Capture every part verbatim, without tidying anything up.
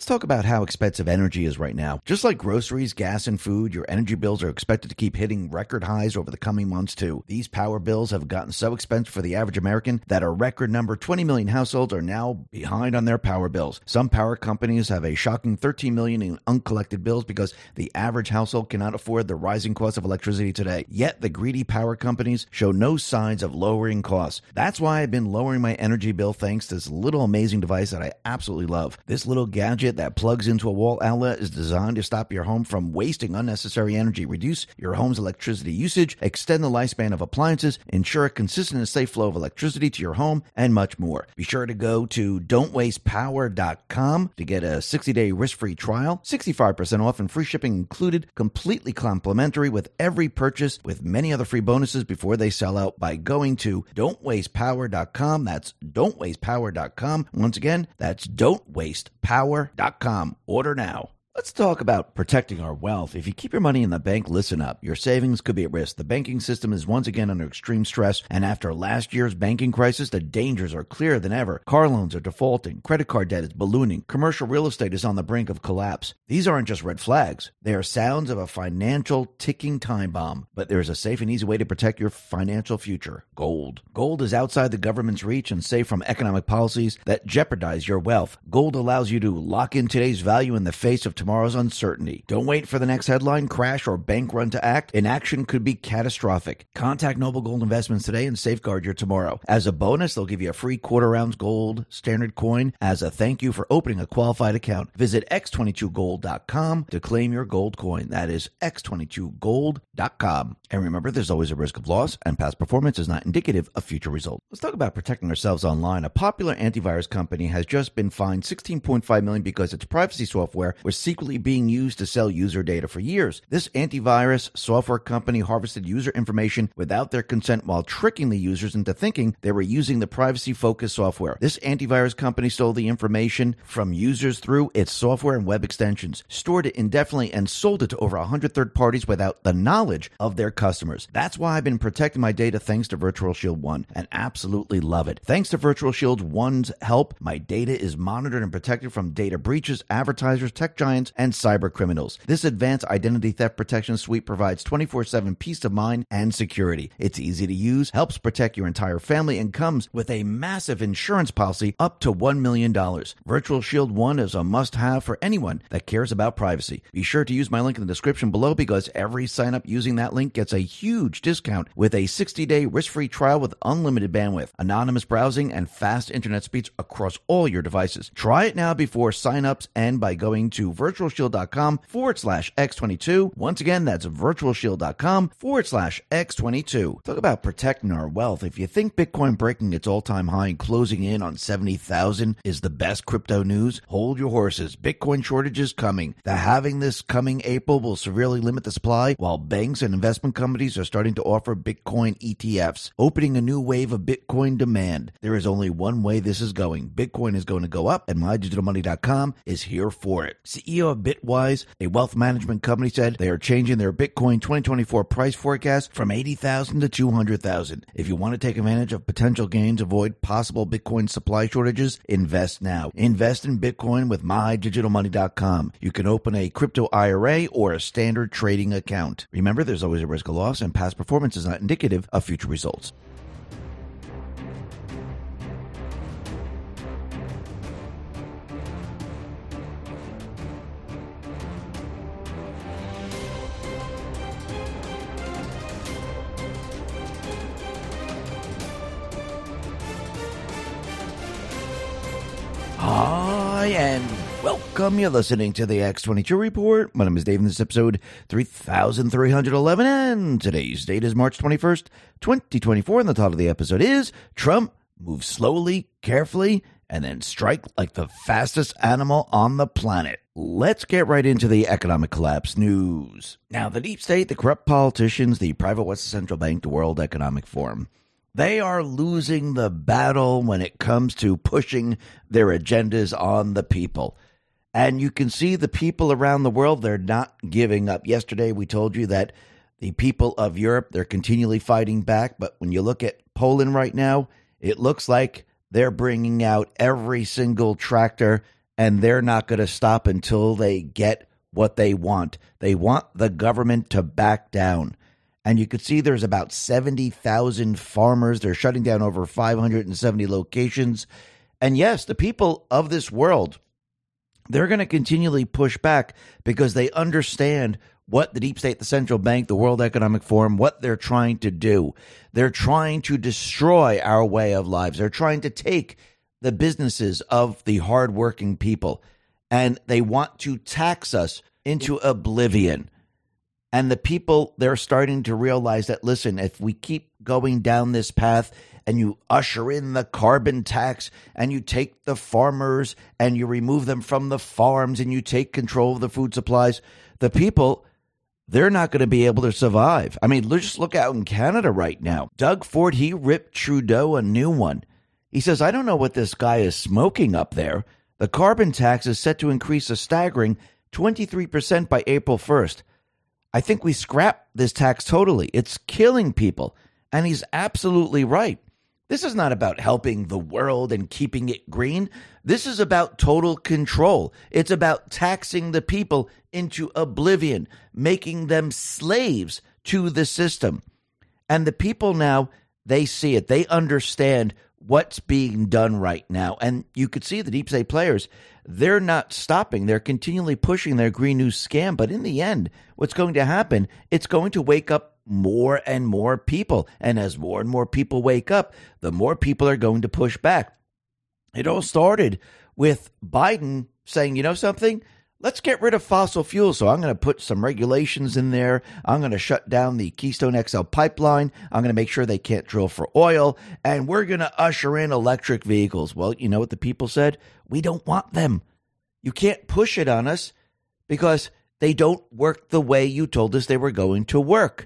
Let's talk about how expensive energy is right now. Just like groceries, gas, and food, your energy bills are expected to keep hitting record highs over the coming months, too. These power bills have gotten so expensive for the average American that a record number twenty million households are now behind on their power bills. Some power companies have a shocking thirteen million dollars in uncollected bills because the average household cannot afford the rising cost of electricity today. Yet the greedy power companies show no signs of lowering costs. That's why I've been lowering my energy bill thanks to this little amazing device that I absolutely love. This little gadget that plugs into a wall outlet is designed to stop your home from wasting unnecessary energy, reduce your home's electricity usage, extend the lifespan of appliances, ensure a consistent and safe flow of electricity to your home, and much more. Be sure to go to don't waste power dot com to get a sixty day risk-free trial, sixty-five percent off and free shipping included, completely complimentary with every purchase, with many other free bonuses before they sell out by going to don't waste power dot com. That's don't waste power dot com. Once again, that's don't waste power dot com. Order now. Let's talk about protecting our wealth. If you keep your money in the bank, listen up. Your savings could be at risk. The banking system is once again under extreme stress, and after last year's banking crisis, the dangers are clearer than ever. Car loans are defaulting, credit card debt is ballooning, commercial real estate is on the brink of collapse. These aren't just red flags. They are sounds of a financial ticking time bomb. But there is a safe and easy way to protect your financial future: gold. Gold is outside the government's reach and safe from economic policies that jeopardize your wealth. Gold allows you to lock in today's value in the face of tomorrow's uncertainty. Don't wait for the next headline, crash, or bank run to act. Inaction could be catastrophic. Contact Noble Gold Investments today and safeguard your tomorrow. As a bonus, they'll give you a free quarter ounce gold standard coin as a thank you for opening a qualified account. Visit x twenty-two gold dot com to claim your gold coin. That is x twenty-two gold dot com. And remember, there's always a risk of loss, and past performance is not indicative of future results. Let's talk about protecting ourselves online. A popular antivirus company has just been fined sixteen point five million dollars because its privacy software was secretly being used to sell user data for years. This antivirus software company harvested user information without their consent while tricking the users into thinking they were using the privacy-focused software. This antivirus company stole the information from users through its software and web extensions, stored it indefinitely, and sold it to over one hundred third parties without the knowledge of their customers. That's why I've been protecting my data thanks to Virtual Shield One, and absolutely love it. Thanks to Virtual Shield One's help, my data is monitored and protected from data breaches, advertisers, tech giants, and cyber criminals. This advanced identity theft protection suite provides twenty-four seven peace of mind and security. It's easy to use, helps protect your entire family, and comes with a massive insurance policy up to one million dollars. Virtual Shield One is a must-have for anyone that cares about privacy. Be sure to use my link in the description below because every sign-up using that link gets a huge discount with a sixty day risk-free trial with unlimited bandwidth, anonymous browsing, and fast internet speeds across all your devices. Try it now before sign-ups end by going to virtual shield dot com forward slash x twenty-two. Once again, that's virtual shield dot com forward slash x twenty-two. Talk about protecting our wealth. If you think Bitcoin breaking its all-time high and closing in on seventy thousand is the best crypto news, hold your horses. Bitcoin shortage is coming. The halving this coming April will severely limit the supply, while banks and investment companies are starting to offer Bitcoin E T Fs, opening a new wave of Bitcoin demand. There is only one way this is going. Bitcoin is going to go up, and my digital money dot com is here for it. C E O of Bitwise, a wealth management company, said they are changing their Bitcoin twenty twenty-four price forecast from eighty thousand to two hundred thousand. If you want to take advantage of potential gains, avoid possible Bitcoin supply shortages, invest now. Invest in Bitcoin with my digital money dot com. You can open a crypto I R A or a standard trading account. Remember, there's always a risk of loss, and past performance is not indicative of future results. Hi, and welcome. You're listening to the X twenty-two Report. My name is Dave, and this is episode three thousand three hundred eleven, and today's date is March twenty-first, twenty twenty-four, and the title of the episode is Trump Moves Slowly, Carefully, and Then Strike Like the Fastest Animal on the Planet. Let's get right into the economic collapse news. Now, the deep state, the corrupt politicians, the private West Central Bank, the World Economic Forum, they are losing the battle when it comes to pushing their agendas on the people. And you can see the people around the world, they're not giving up. Yesterday, we told you that the people of Europe, they're continually fighting back. But when you look at Poland right now, it looks like they're bringing out every single tractor and they're not going to stop until they get what they want. They want the government to back down. And you could see there's about seventy thousand farmers. They're shutting down over five hundred seventy locations. And yes, the people of this world, they're going to continually push back because they understand what the deep state, the central bank, the World Economic Forum, what they're trying to do. They're trying to destroy our way of lives. They're trying to take the businesses of the hardworking people, and they want to tax us into oblivion. And the people, they're starting to realize that, listen, if we keep going down this path and you usher in the carbon tax and you take the farmers and you remove them from the farms and you take control of the food supplies, the people, they're not going to be able to survive. I mean, let's just look out in Canada right now. Doug Ford, he ripped Trudeau a new one. He says, I don't know what this guy is smoking up there. The carbon tax is set to increase a staggering twenty-three percent by April first. I think we scrap this tax totally. It's killing people. And he's absolutely right. This is not about helping the world and keeping it green. This is about total control. It's about taxing the people into oblivion, making them slaves to the system. And the people now, they see it. They understand what's being done right now. And you could see the deep state players, they're not stopping. They're continually pushing their green news scam. But in the end, what's going to happen, it's going to wake up more and more people. And as more and more people wake up, the more people are going to push back. It all started with Biden saying, you know something? Let's get rid of fossil fuels. So I'm going to put some regulations in there. I'm going to shut down the Keystone X L pipeline. I'm going to make sure they can't drill for oil. And we're going to usher in electric vehicles. Well, you know what the people said? We don't want them. You can't push it on us because they don't work the way you told us they were going to work.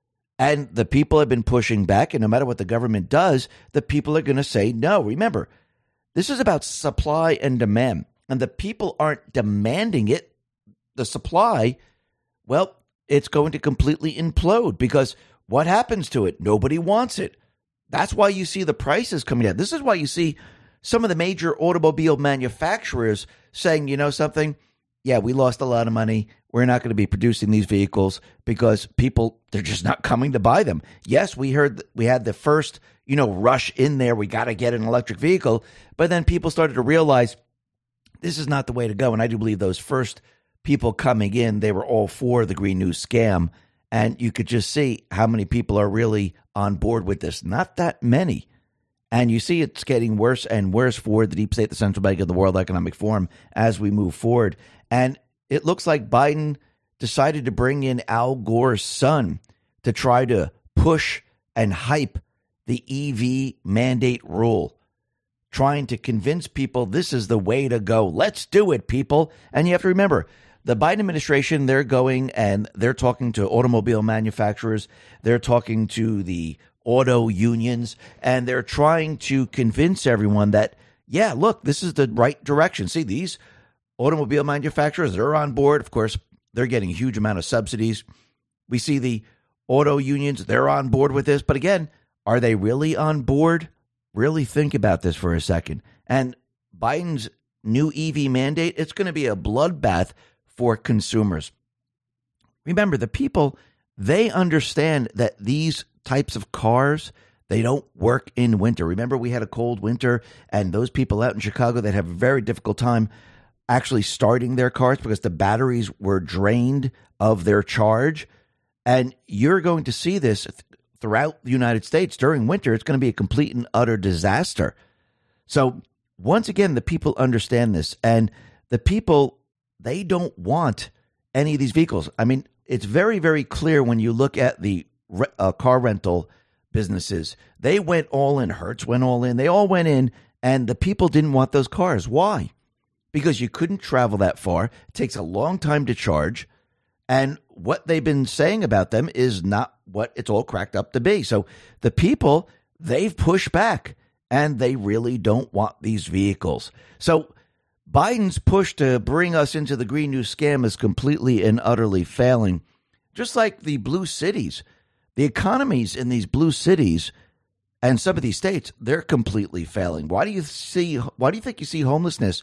And the people have been pushing back. And no matter what the government does, the people are going to say no. Remember, this is about supply and demand. And the people aren't demanding it, the supply, well, it's going to completely implode because what happens to it? Nobody wants it. That's why you see the prices coming down. This is why you see some of the major automobile manufacturers saying, you know something? Yeah, we lost a lot of money. We're not going to be producing these vehicles because people, they're just not coming to buy them. Yes, we heard we had the first, you know, rush in there. We got to get an electric vehicle. But then people started to realize this is not the way to go. And I do believe those first people coming in, they were all for the green news scam. And you could just see how many people are really on board with this. Not that many. And you see it's getting worse and worse for the deep state, the central bank of the World Economic Forum as we move forward. And it looks like Biden decided to bring in Al Gore's son to try to push and hype the E V mandate rule, trying to convince people this is the way to go. Let's do it, people. And you have to remember, the Biden administration, they're going and they're talking to automobile manufacturers. They're talking to the auto unions, and they're trying to convince everyone that, yeah, look, this is the right direction. See, these automobile manufacturers, they're on board. Of course, they're getting a huge amount of subsidies. We see the auto unions, they're on board with this. But again, are they really on board? Really think about this for a second. And Biden's new E V mandate, it's going to be a bloodbath for consumers. Remember, the people, they understand that these types of cars, they don't work in winter. Remember, we had a cold winter, and those people out in Chicago that have a very difficult time actually starting their cars because the batteries were drained of their charge. And you're going to see this throughout the United States during winter. It's going to be a complete and utter disaster. So once again, the people understand this, and the people, they don't want any of these vehicles. I mean, it's very, very clear when you look at the uh, car rental businesses. They went all in. Hertz went all in. They all went in, and the people didn't want those cars. Why? Because you couldn't travel that far. It takes a long time to charge. And what they've been saying about them is not what it's all cracked up to be. So the people, they've pushed back, and they really don't want these vehicles. So Biden's push to bring us into the green news scam is completely and utterly failing. Just like the blue cities, the economies in these blue cities and some of these states, they're completely failing. Why do you see? Why do you think you see homelessness,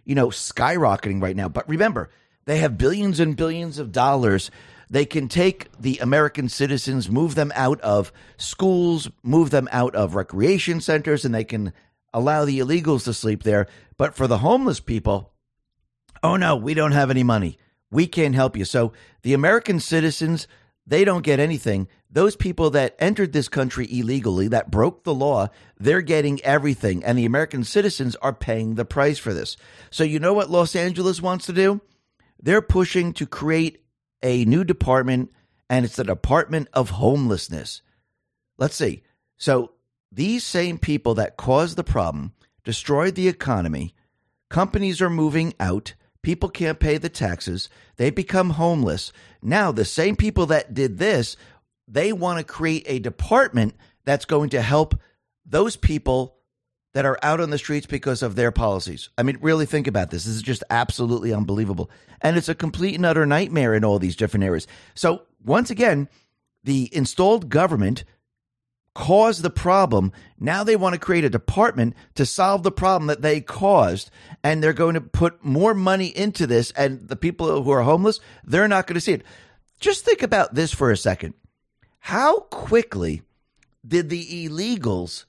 you know, skyrocketing right now. But remember, they have billions and billions of dollars. They can take the American citizens, move them out of schools, move them out of recreation centers, and they can allow the illegals to sleep there. But for the homeless people, oh no, we don't have any money. We can't help you. So the American citizens, they don't get anything. Those people that entered this country illegally, that broke the law, they're getting everything. And the American citizens are paying the price for this. So you know what Los Angeles wants to do? They're pushing to create a new department, and it's the Department of Homelessness. Let's see. So these same people that caused the problem, destroyed the economy, companies are moving out, people can't pay the taxes, they become homeless. Now, the same people that did this, they want to create a department that's going to help those people that are out on the streets because of their policies. I mean, really think about this. This is just absolutely unbelievable. And it's a complete and utter nightmare in all these different areas. So once again, the installed government caused the problem. Now they want to create a department to solve the problem that they caused. And they're going to put more money into this. And the people who are homeless, they're not going to see it. Just think about this for a second. How quickly did the illegals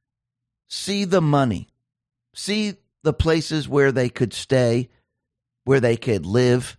see the money, see the places where they could stay, where they could live?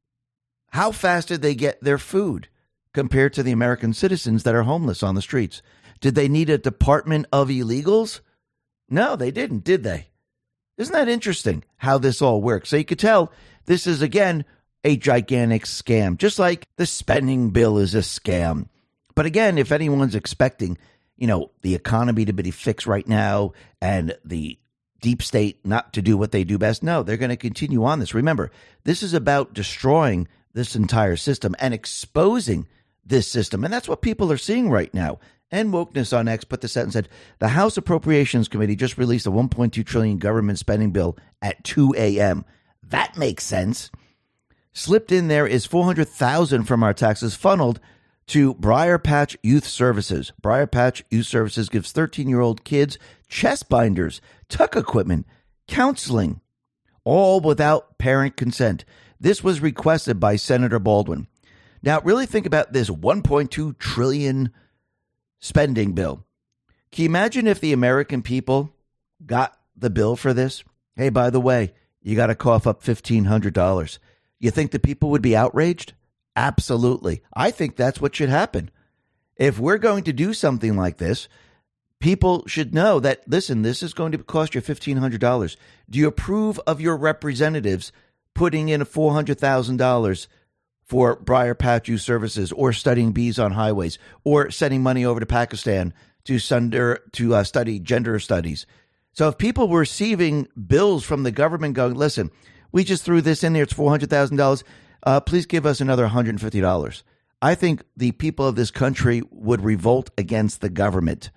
How fast did they get their food compared to the American citizens that are homeless on the streets? Did they need a department of illegals? No, they didn't, did they? Isn't that interesting how this all works? So you could tell this is, again, a gigantic scam, just like the spending bill is a scam. But again, if anyone's expecting, you know, the economy to be fixed right now and the deep state not to do what they do best, no, they're going to continue on this. Remember, this is about destroying this entire system and exposing this system. And that's what people are seeing right now. And Wokeness on X put this out and said, the House Appropriations Committee just released a one point two trillion dollars government spending bill at two a.m. That makes sense. Slipped in there is four hundred thousand dollars from our taxes funneled to Briar Patch Youth Services. Briar Patch Youth Services gives thirteen-year-old kids chest binders, tuck equipment, counseling, all without parent consent. This was requested by Senator Baldwin. Now, really think about this one point two trillion dollars spending bill. Can you imagine if the American people got the bill for this? Hey, by the way, you got to cough up fifteen hundred dollars. You think the people would be outraged? Absolutely. I think that's what should happen. If we're going to do something like this, people should know that, listen, this is going to cost you fifteen hundred dollars. Do you approve of your representatives putting in four hundred thousand dollars for Briar Patch Youth Services, or studying bees on highways, or sending money over to Pakistan to, sunder, to uh, study gender studies? So if people were receiving bills from the government going, listen, we just threw this in there, it's four hundred thousand dollars, uh, please give us another one hundred fifty dollars. I think the people of this country would revolt against the government.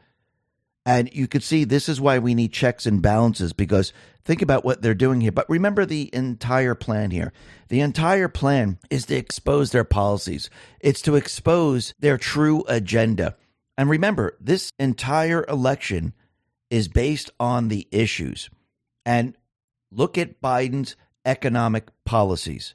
And you could see this is why we need checks and balances, because think about what they're doing here. But remember the entire plan here. The entire plan is to expose their policies. It's to expose their true agenda. And remember, this entire election is based on the issues. And look at Biden's economic policies.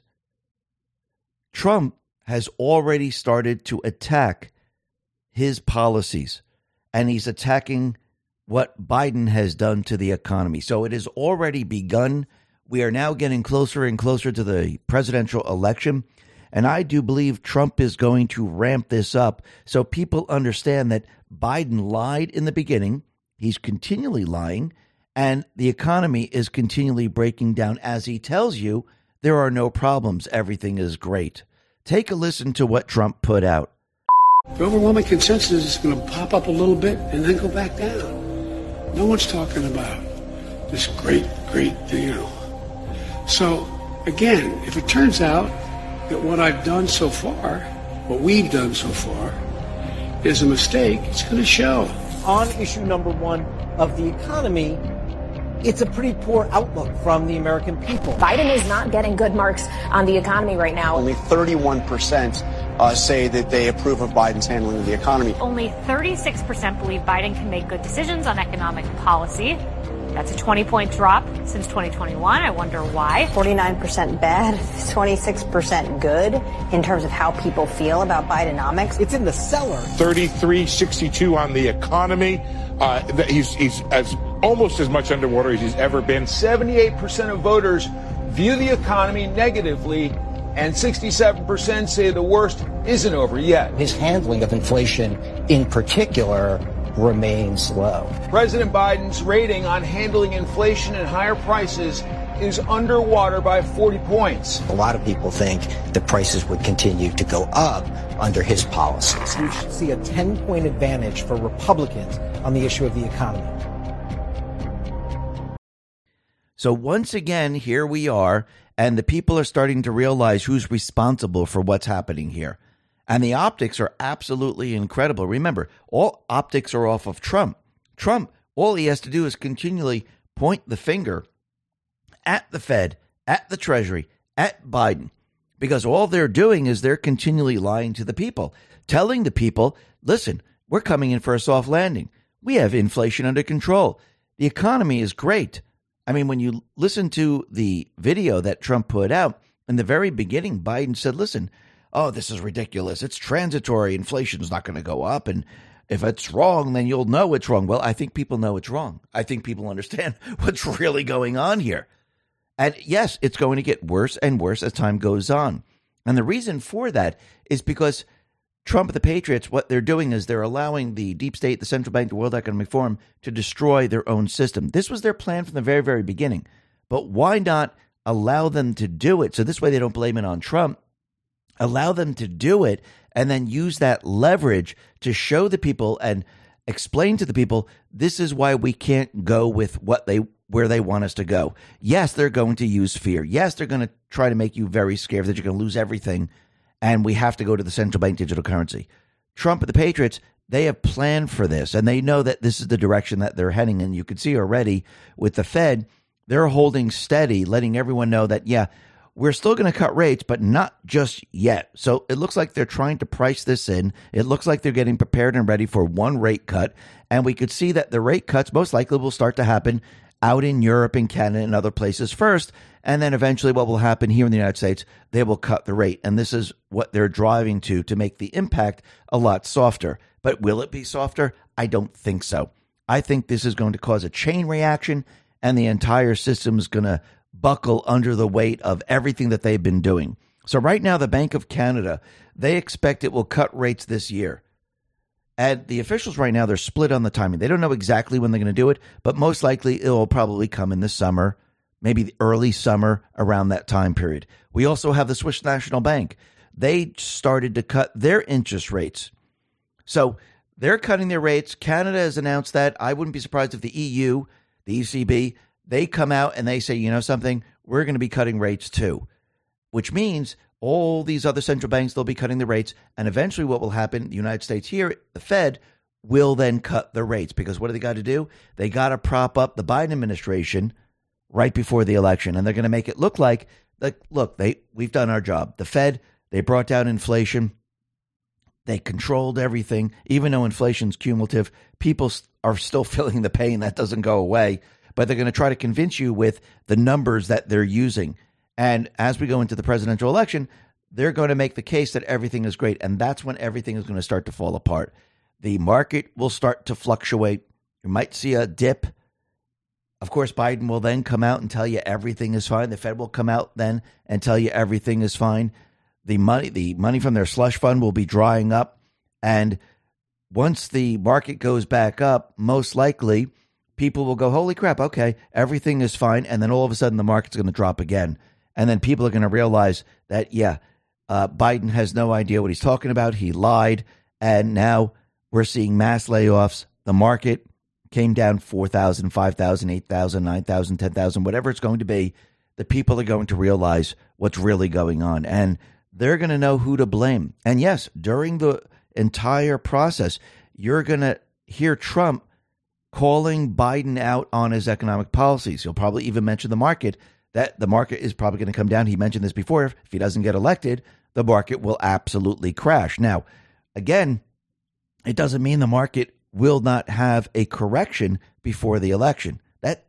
Trump has already started to attack his policies, and he's attacking what Biden has done to the economy. So it has already begun. We are now getting closer and closer to the presidential election. And I do believe Trump is going to ramp this up so people understand that Biden lied in the beginning. He's continually lying, and the economy is continually breaking down. As he tells you, there are no problems. Everything is great. Take a listen to what Trump put out. The overwhelming consensus is going to pop up a little bit and then go back down. No one's talking about this great, great, you know. So, again, if it turns out that what I've done so far, what we've done so far, is a mistake, it's going to show. On issue number one of the economy, it's a pretty poor outlook from the American people. Biden is not getting good marks on the economy right now. Only thirty-one percent uh, say that they approve of Biden's handling of the economy. Only thirty-six percent believe Biden can make good decisions on economic policy. That's a twenty-point drop since twenty twenty-one. I wonder why. forty-nine percent bad, twenty-six percent good in terms of how people feel about Bidenomics. It's in the cellar. thirty-three sixty-two on the economy. Uh, he's he's as almost as much underwater as he's ever been. seventy-eight percent of voters view the economy negatively, and sixty-seven percent say the worst isn't over yet. His handling of inflation in particular remains low. President Biden's rating on handling inflation and higher prices is underwater by forty points. A lot of people think the prices would continue to go up under his policies. You should see a ten-point advantage for Republicans on the issue of the economy. So once again, here we are, and the people are starting to realize who's responsible for what's happening here. And the optics are absolutely incredible. Remember, all optics are off of Trump. Trump, all he has to do is continually point the finger at the Fed, at the Treasury, at Biden, because all they're doing is they're continually lying to the people, telling the people, listen, we're coming in for a soft landing. We have inflation under control. The economy is great. I mean, when you listen to the video that Trump put out, in the very beginning, Biden said, listen, oh, this is ridiculous. It's transitory. Inflation's not going to go up. And if it's wrong, then you'll know it's wrong. Well, I think people know it's wrong. I think people understand what's really going on here. And yes, it's going to get worse and worse as time goes on. And the reason for that is because Trump and the Patriots, what they're doing is they're allowing the deep state, the central bank, the World Economic Forum to destroy their own system. This was their plan from the very, very beginning. But why not allow them to do it? So this way they don't blame it on Trump. Allow them to do it and then use that leverage to show the people and explain to the people, this is why we can't go with what they where they want us to go. Yes, they're going to use fear. Yes, they're going to try to make you very scared that you're going to lose everything and we have to go to the central bank digital currency. Trump and the Patriots, they have planned for this and they know that this is the direction that they're heading. And you can see already with the Fed, they're holding steady, letting everyone know that, yeah, we're still going to cut rates, but not just yet. So it looks like they're trying to price this in. It looks like they're getting prepared and ready for one rate cut. And we could see that the rate cuts most likely will start to happen out in Europe and Canada and other places first. And then eventually what will happen here in the United States, they will cut the rate. And this is what they're driving to, to make the impact a lot softer. But will it be softer? I don't think so. I think this is going to cause a chain reaction and the entire system is going to buckle under the weight of everything that they've been doing. So right now, the Bank of Canada, they expect it will cut rates this year. And the officials right now, they're split on the timing. They don't know exactly when they're going to do it, but most likely it will probably come in the summer, maybe the early summer around that time period. We also have the Swiss National Bank. They started to cut their interest rates. So they're cutting their rates. Canada has announced that. I wouldn't be surprised if the E U, the E C B, they come out and they say, you know something, we're going to be cutting rates too, which means all these other central banks, they'll be cutting the rates. And eventually what will happen, the United States here, the Fed will then cut the rates because what do they got to do? They got to prop up the Biden administration right before the election. And they're going to make it look like, like, look, they we've done our job. The Fed, they brought down inflation. They controlled everything. Even though inflation's cumulative, people are still feeling the pain. That doesn't go away. But they're going to try to convince you with the numbers that they're using. And as we go into the presidential election, they're going to make the case that everything is great. And that's when everything is going to start to fall apart. The market will start to fluctuate. You might see a dip. Of course, Biden will then come out and tell you everything is fine. The Fed will come out then and tell you everything is fine. The money, the money from their slush fund will be drying up. And once the market goes back up, most likely people will go, holy crap, okay, everything is fine. And then all of a sudden the market's going to drop again. And then people are going to realize that, yeah, uh, Biden has no idea what he's talking about. He lied. And now we're seeing mass layoffs. The market came down four thousand, five thousand, eight thousand, nine thousand, ten thousand, whatever it's going to be. The people are going to realize what's really going on. And they're going to know who to blame. And yes, during the entire process, you're going to hear Trump calling Biden out on his economic policies. He'll probably even mention the market, that the market is probably going to come down. He mentioned this before. If he doesn't get elected, the market will absolutely crash. Now, again, it doesn't mean the market will not have a correction before the election. That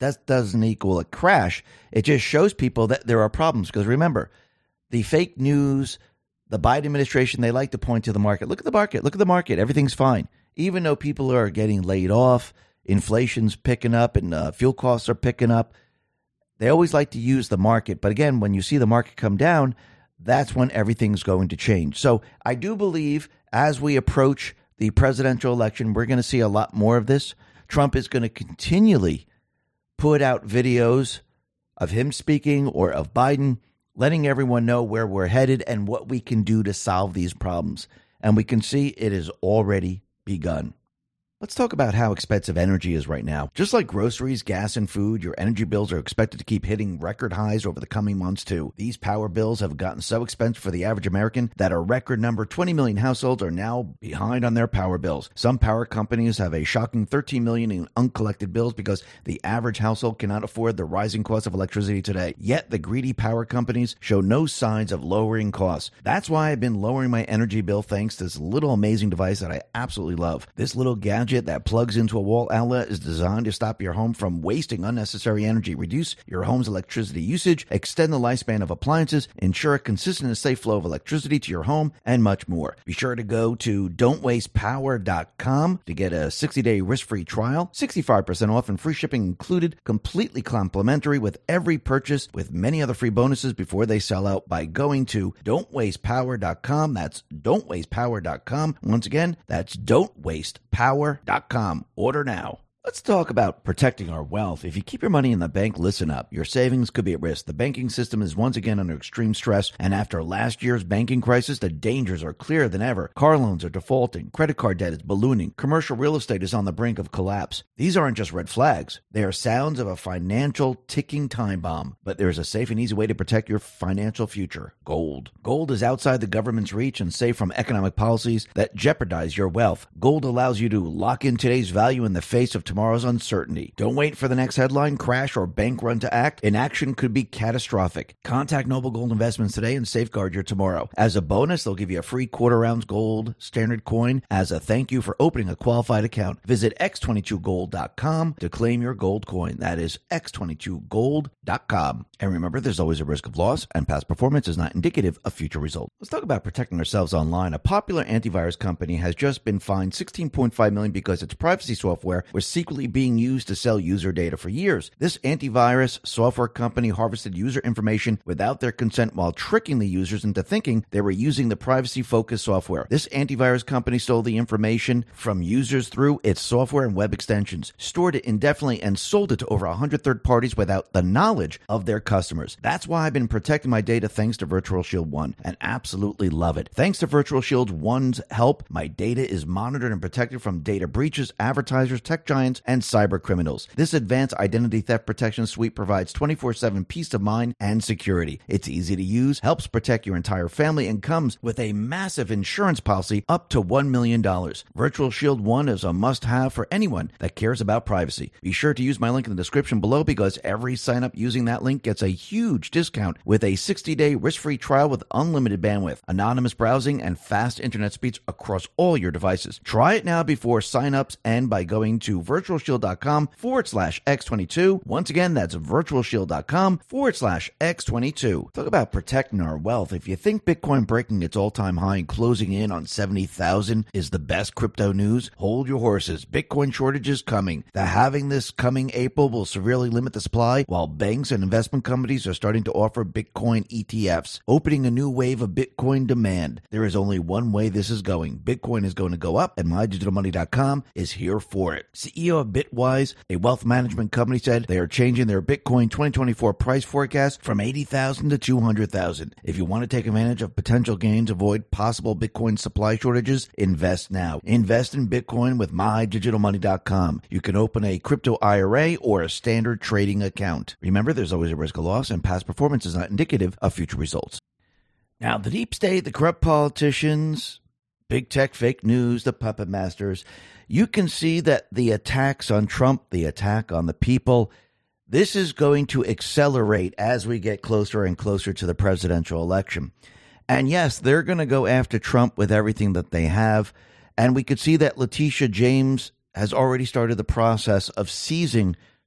that doesn't equal a crash. It just shows people that there are problems. Because remember, the fake news, the Biden administration, they like to point to the market. Look at the market. Look at the market. Everything's fine. Even though people are getting laid off, inflation's picking up, and uh, fuel costs are picking up, they always like to use the market. But again, when you see the market come down, that's when everything's going to change. So I do believe as we approach the presidential election, we're going to see a lot more of this. Trump is going to continually put out videos of him speaking or of Biden, letting everyone know where we're headed and what we can do to solve these problems. And we can see it has already begun. Let's talk about how expensive energy is right now. Just like groceries, gas, and food, your energy bills are expected to keep hitting record highs over the coming months, too. These power bills have gotten so expensive for the average American that a record number, twenty million households, are now behind on their power bills. Some power companies have a shocking thirteen million in uncollected bills because the average household cannot afford the rising cost of electricity today. Yet the greedy power companies show no signs of lowering costs. That's why I've been lowering my energy bill thanks to this little amazing device that I absolutely love. This little gadget that plugs into a wall outlet is designed to stop your home from wasting unnecessary energy, reduce your home's electricity usage, extend the lifespan of appliances, ensure a consistent and safe flow of electricity to your home, and much more. Be sure to go to don't waste power dot com to get a sixty-day risk-free trial, sixty-five percent off and free shipping included, completely complimentary with every purchase, with many other free bonuses before they sell out by going to don't waste power dot com. That's don't waste power dot com. Once again, that's don't waste power dot com. Order now. Let's talk about protecting our wealth. If you keep your money in the bank, listen up. Your savings could be at risk. The banking system is once again under extreme stress, and after last year's banking crisis, the dangers are clearer than ever. Car loans are defaulting, credit card debt is ballooning, commercial real estate is on the brink of collapse. These aren't just red flags. They are sounds of a financial ticking time bomb. But there is a safe and easy way to protect your financial future. Gold. Gold is outside the government's reach and safe from economic policies that jeopardize your wealth. Gold allows you to lock in today's value in the face of tomorrow's uncertainty. Don't wait for the next headline, crash, or bank run to act. Inaction could be catastrophic. Contact Noble Gold Investments today and safeguard your tomorrow. As a bonus, they'll give you a free quarter ounce gold standard coin as a thank you for opening a qualified account. Visit x twenty-two gold dot com to claim your gold coin. That is x twenty-two gold dot com. And remember, there's always a risk of loss, and past performance is not indicative of future results. Let's talk about protecting ourselves online. A popular antivirus company has just been fined sixteen point five million dollars because its privacy software was secretly being used to sell user data for years. This antivirus software company harvested user information without their consent while tricking the users into thinking they were using the privacy-focused software. This antivirus company stole the information from users through its software and web extensions, stored it indefinitely, and sold it to over one hundred third parties without the knowledge of their customers. That's why I've been protecting my data thanks to Virtual Shield One, and absolutely love it. Thanks to Virtual Shield One's help, my data is monitored and protected from data breaches, advertisers, tech giants, and cyber criminals. This advanced identity theft protection suite provides twenty-four seven peace of mind and security. It's easy to use, helps protect your entire family, and comes with a massive insurance policy up to one million dollars. Virtual Shield One is a must-have for anyone that cares about privacy. Be sure to use my link in the description below because every sign-up using that link gets a huge discount with a sixty-day risk-free trial with unlimited bandwidth, anonymous browsing, and fast internet speeds across all your devices. Try it now before sign-ups and by going to virtual shield dot com forward slash X twenty-two. Once again, that's virtual shield dot com forward slash X twenty-two. Talk about protecting our wealth. If you think Bitcoin breaking its all-time high and closing in on seventy thousand is the best crypto news, hold your horses. Bitcoin shortage is coming. The halving this coming April will severely limit the supply, while banks and investment companies are starting to offer Bitcoin E T Fs, opening a new wave of Bitcoin demand. There is only one way this is going. Bitcoin is going to go up, and my digital money dot com is here for it. C E O of Bitwise, a wealth management company, said they are changing their Bitcoin twenty twenty-four price forecast from eighty thousand to two hundred thousand. If you want to take advantage of potential gains, avoid possible Bitcoin supply shortages, invest now. Invest in Bitcoin with my digital money dot com. You can open a crypto I R A or a standard trading account. Remember, there's always a risk of loss, and past performance is not indicative of future results. Now, the deep state, the corrupt politicians, big tech, fake news, the puppet masters, you can see that the attacks on Trump, the attack on the people, this is going to accelerate as we get closer and closer to the presidential election. And yes, they're going to go after Trump with everything that they have. And we could see that Letitia James has already started the process of seizing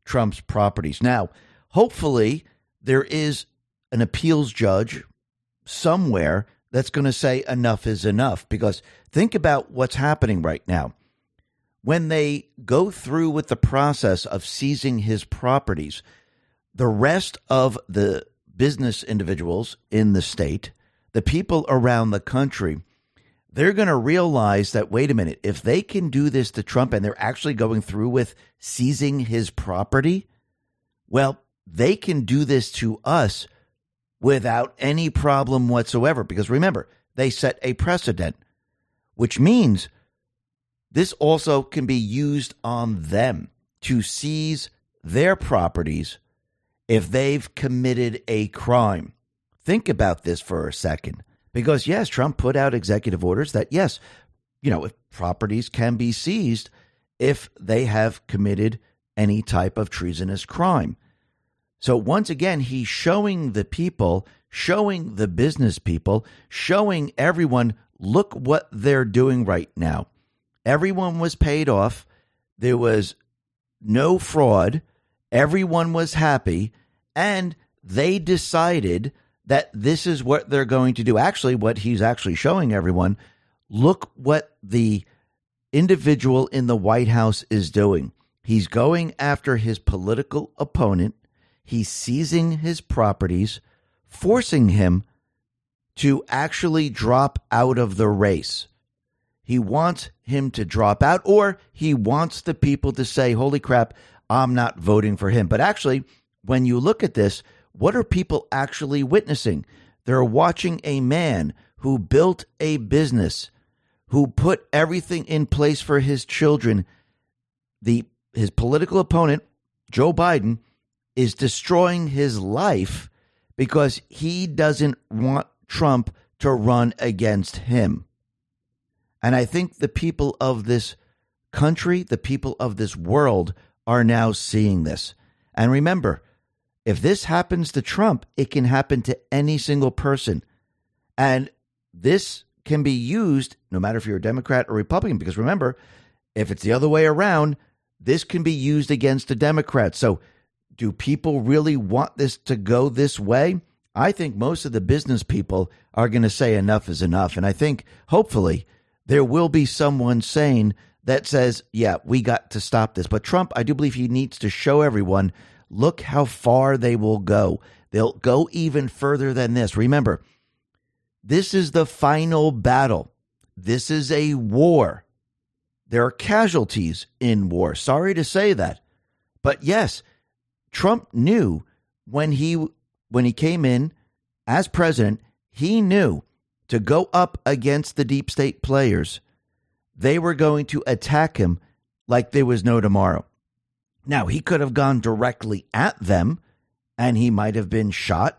Trump's properties. Now, hopefully there is an appeals judge somewhere that's going to say enough is enough, because think about what's happening right now. When they go through with the process of seizing his properties, the rest of the business individuals in the state, the people around the country, they're going to realize that, wait a minute, if they can do this to Trump and they're actually going through with seizing his property, well, they can do this to us without any problem whatsoever. Because remember, they set a precedent, which means this also can be used on them to seize their properties if they've committed a crime. Think about this for a second. Because, yes, Trump put out executive orders that, yes, you know, if properties can be seized if they have committed any type of treasonous crime. So once again, he's showing the people, showing the business people, showing everyone, look what they're doing right now. Everyone was paid off. There was no fraud. Everyone was happy. And they decided that this is what they're going to do. Actually, what he's actually showing everyone, look what the individual in the White House is doing. He's going after his political opponent. He's seizing his properties, forcing him to actually drop out of the race. He wants him to drop out, or he wants the people to say, holy crap, I'm not voting for him. But actually, when you look at this, what are people actually witnessing? They're watching a man who built a business, who put everything in place for his children. The his political opponent, Joe Biden, is destroying his life because he doesn't want Trump to run against him. And I think the people of this country, the people of this world, are now seeing this. And remember, if this happens to Trump, it can happen to any single person. And this can be used no matter if you're a Democrat or Republican, because remember, if it's the other way around, this can be used against a Democrat. So do people really want this to go this way? I think most of the business people are going to say enough is enough. And I think hopefully there will be someone sane that says, yeah, we got to stop this. But Trump, I do believe he needs to show everyone, look how far they will go. They'll go even further than this. Remember, this is the final battle. This is a war. There are casualties in war. Sorry to say that. But yes, Trump knew when he when he came in as president, he knew to go up against the deep state players, they were going to attack him like there was no tomorrow. Now, he could have gone directly at them, and he might have been shot.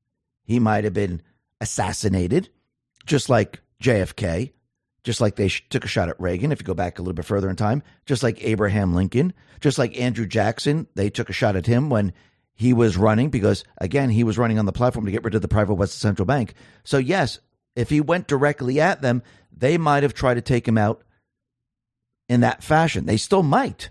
He might have been assassinated, just like J F K, just like they sh- took a shot at Reagan, if you go back a little bit further in time, just like Abraham Lincoln, just like Andrew Jackson. They took a shot at him when he was running because, again, he was running on the platform to get rid of the private West Central Bank. So, yes, if he went directly at them, they might have tried to take him out in that fashion. They still might.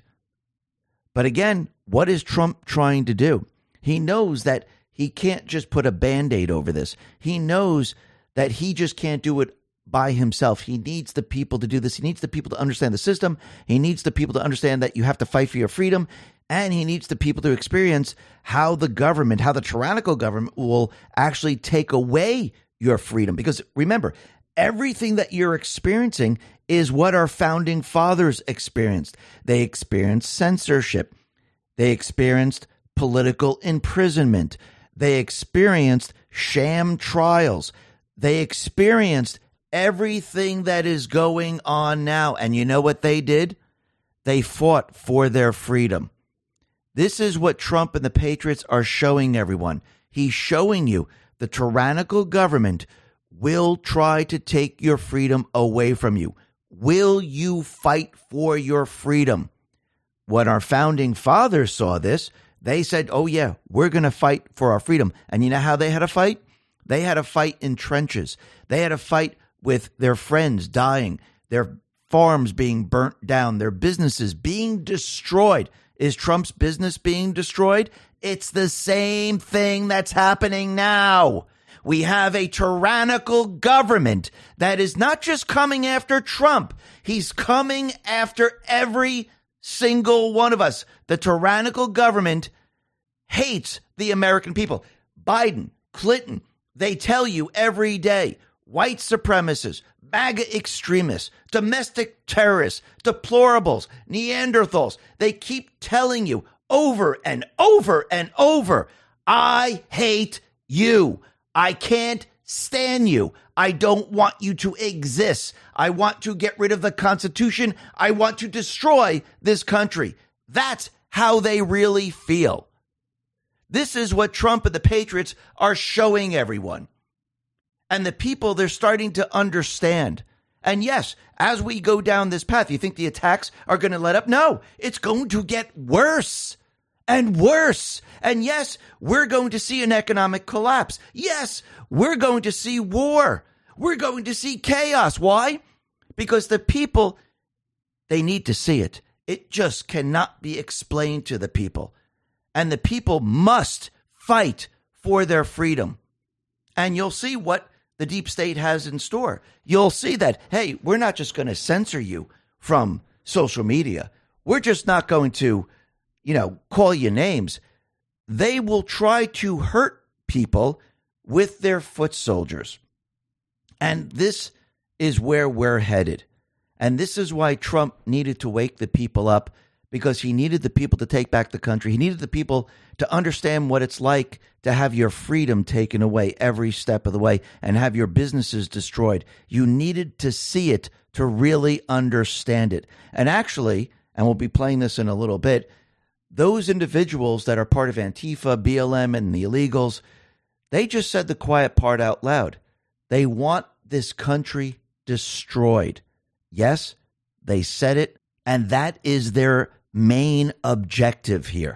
But again, what is Trump trying to do? He knows that he can't just put a Band-Aid over this. He knows that he just can't do it by himself. He needs the people to do this. He needs the people to understand the system. He needs the people to understand that you have to fight for your freedom. And he needs the people to experience how the government, how the tyrannical government will actually take away your freedom. Because remember, everything that you're experiencing is what our founding fathers experienced. They experienced censorship. They experienced political imprisonment. They experienced sham trials. They experienced everything that is going on now. And you know what they did? They fought for their freedom. This is what Trump and the Patriots are showing everyone. He's showing you the tyrannical government will try to take your freedom away from you. Will you fight for your freedom? When our founding fathers saw this, they said, oh, yeah, we're going to fight for our freedom. And you know how they had to fight? They had to fight in trenches. They had to fight with their friends dying, their farms being burnt down, their businesses being destroyed. Is Trump's business being destroyed? It's the same thing that's happening now. We have a tyrannical government that is not just coming after Trump. He's coming after every single one of us. The tyrannical government hates the American people. Biden, Clinton, they tell you every day, white supremacists, MAGA extremists, domestic terrorists, deplorables, Neanderthals, they keep telling you over and over and over, I hate you. I can't stand you. I don't want you to exist. I want to get rid of the Constitution. I want to destroy this country. That's how they really feel. This is what Trump and the Patriots are showing everyone. And the people, they're starting to understand. And yes, as we go down this path, you think the attacks are going to let up? No, it's going to get worse and worse. And yes, we're going to see an economic collapse. Yes, we're going to see war. We're going to see chaos. Why? Because the people, they need to see it. It just cannot be explained to the people. And the people must fight for their freedom. And you'll see what the deep state has in store. You'll see that, hey, we're not just going to censor you from social media. We're just not going to, you know, call you names. They will try to hurt people with their foot soldiers. And this is where we're headed. And this is why Trump needed to wake the people up, because he needed the people to take back the country. He needed the people to understand what it's like to have your freedom taken away every step of the way and have your businesses destroyed. You needed to see it to really understand it. And actually, and we'll be playing this in a little bit, those individuals that are part of Antifa, B L M, and the illegals, they just said the quiet part out loud. They want this country destroyed. Yes, they said it, and that is their main objective here.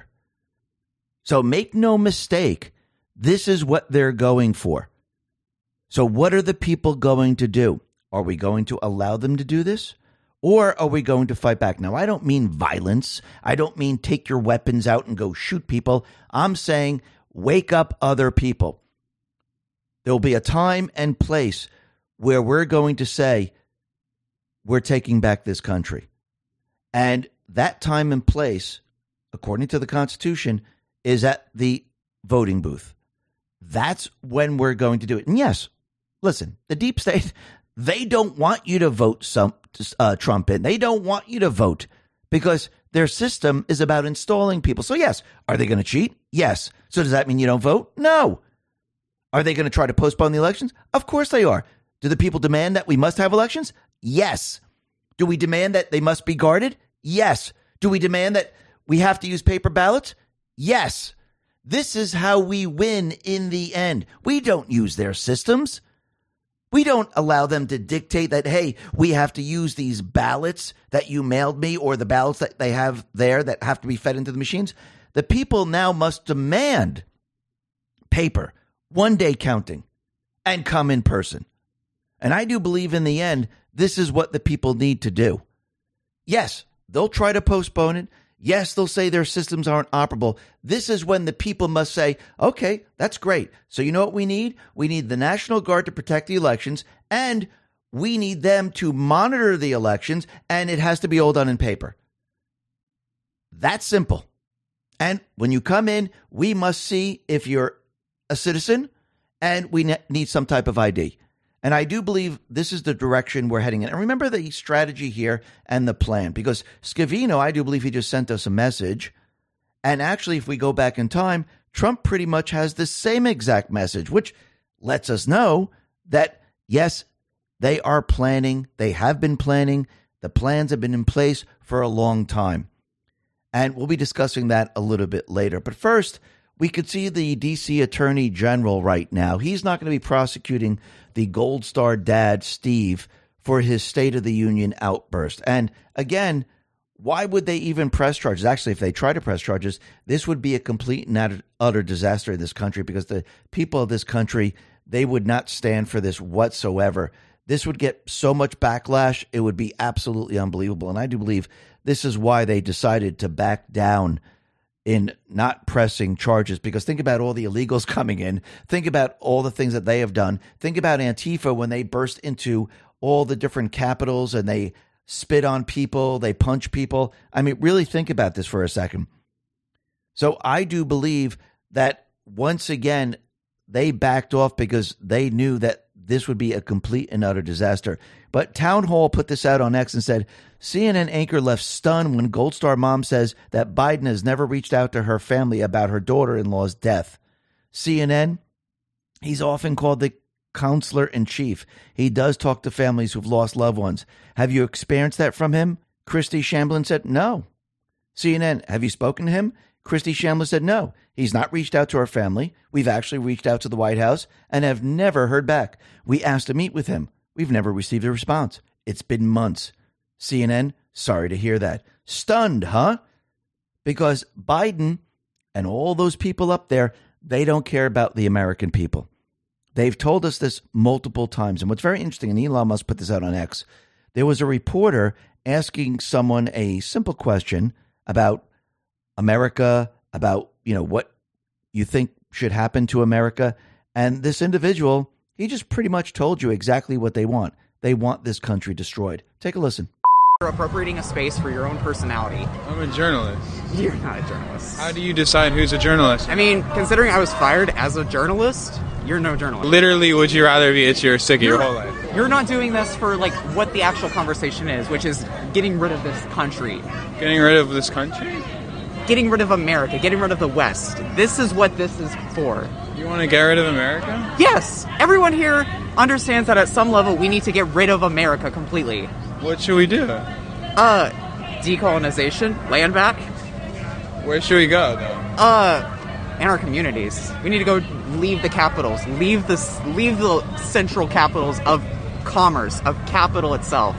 So make no mistake, this is what they're going for. So what are the people going to do? Are we going to allow them to do this? Or are we going to fight back? Now, I don't mean violence. I don't mean take your weapons out and go shoot people. I'm saying wake up other people. There will be a time and place where we're going to say, we're taking back this country. And that time and place, according to the Constitution, is at the voting booth. That's when we're going to do it. And yes, listen, the deep state, they don't want you to vote some uh, Trump in. They don't want you to vote because their system is about installing people. So yes, are they going to cheat? Yes. So does that mean you don't vote? No. Are they going to try to postpone the elections? Of course they are. Do the people demand that we must have elections? Yes. Do we demand that they must be guarded? Yes. Do we demand that we have to use paper ballots? Yes. This is how we win in the end. We don't use their systems. We don't allow them to dictate that, hey, we have to use these ballots that you mailed me or the ballots that they have there that have to be fed into the machines. The people now must demand paper, one-day counting, and come in person. And I do believe in the end, this is what the people need to do. Yes, they'll try to postpone it. Yes, they'll say their systems aren't operable. This is when the people must say, okay, that's great. So you know what we need? We need the National Guard to protect the elections, and we need them to monitor the elections, and it has to be all done in paper. That's simple. And when you come in, we must see if you're a citizen, and we ne- need some type of I D. And I do believe this is the direction we're heading in. And remember the strategy here and the plan, because Scavino, I do believe he just sent us a message. And actually, if we go back in time, Trump pretty much has the same exact message, which lets us know that, yes, they are planning. They have been planning. The plans have been in place for a long time. And we'll be discussing that a little bit later. But first, we could see the D C Attorney General right now. He's not going to be prosecuting the Gold Star dad, Steve, for his State of the Union outburst. And again, why would they even press charges? Actually, if they try to press charges, this would be a complete and utter disaster in this country, because the people of this country, they would not stand for this whatsoever. This would get so much backlash. It would be absolutely unbelievable. And I do believe this is why they decided to back down in not pressing charges, because think about all the illegals coming in. Think about all the things that they have done. Think about Antifa when they burst into all the different capitals and they spit on people, they punch people. I mean, really think about this for a second. So I do believe that once again, they backed off because they knew that this would be a complete and utter disaster. But Town Hall put this out on X and said, C N N anchor left stunned when Gold Star mom says that Biden has never reached out to her family about her daughter-in-law's death. C N N, he's often called the counselor in chief. He does talk to families who've lost loved ones. Have you experienced that from him? Christy Shamblin said, no. C N N, have you spoken to him? Christy Shamblin said, no. He's not reached out to our family. We've actually reached out to the White House and have never heard back. We asked to meet with him. We've never received a response. It's been months. C N N, sorry to hear that. Stunned, huh? Because Biden and all those people up there, they don't care about the American people. They've told us this multiple times. And what's very interesting, and Elon Musk put this out on X, there was a reporter asking someone a simple question about America, about, you know, what you think should happen to America. And this individual, he just pretty much told you exactly what they want. They want this country destroyed. Take a listen. You're appropriating a space for your own personality. I'm a journalist. You're not a journalist. How do you decide who's a journalist? I mean, considering I was fired as a journalist, you're no journalist. Literally, would you rather be at your sick of your whole life? You're not doing this for, like, what the actual conversation is, which is getting rid of this country. Getting rid of this country? Getting rid of America, getting rid of the West. This is what this is for. You want to get rid of America? Yes! Everyone here understands that at some level we need to get rid of America completely. What should we do? Uh, decolonization, land back. Where should we go, though? Uh, in our communities. We need to go leave the capitals, leave the, leave the central capitals of commerce, of capital itself.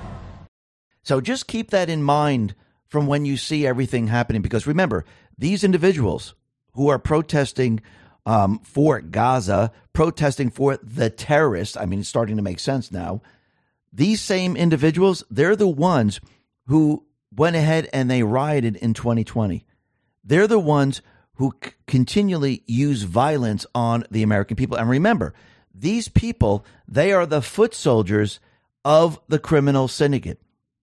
So just keep that in mind from when you see everything happening, because remember, these individuals who are protesting um, for Gaza, protesting for the terrorists, I mean, it's starting to make sense now. These same individuals, they're the ones who went ahead and they rioted in twenty twenty. They're the ones who c- continually use violence on the American people. And remember, these people, they are the foot soldiers of the criminal syndicate.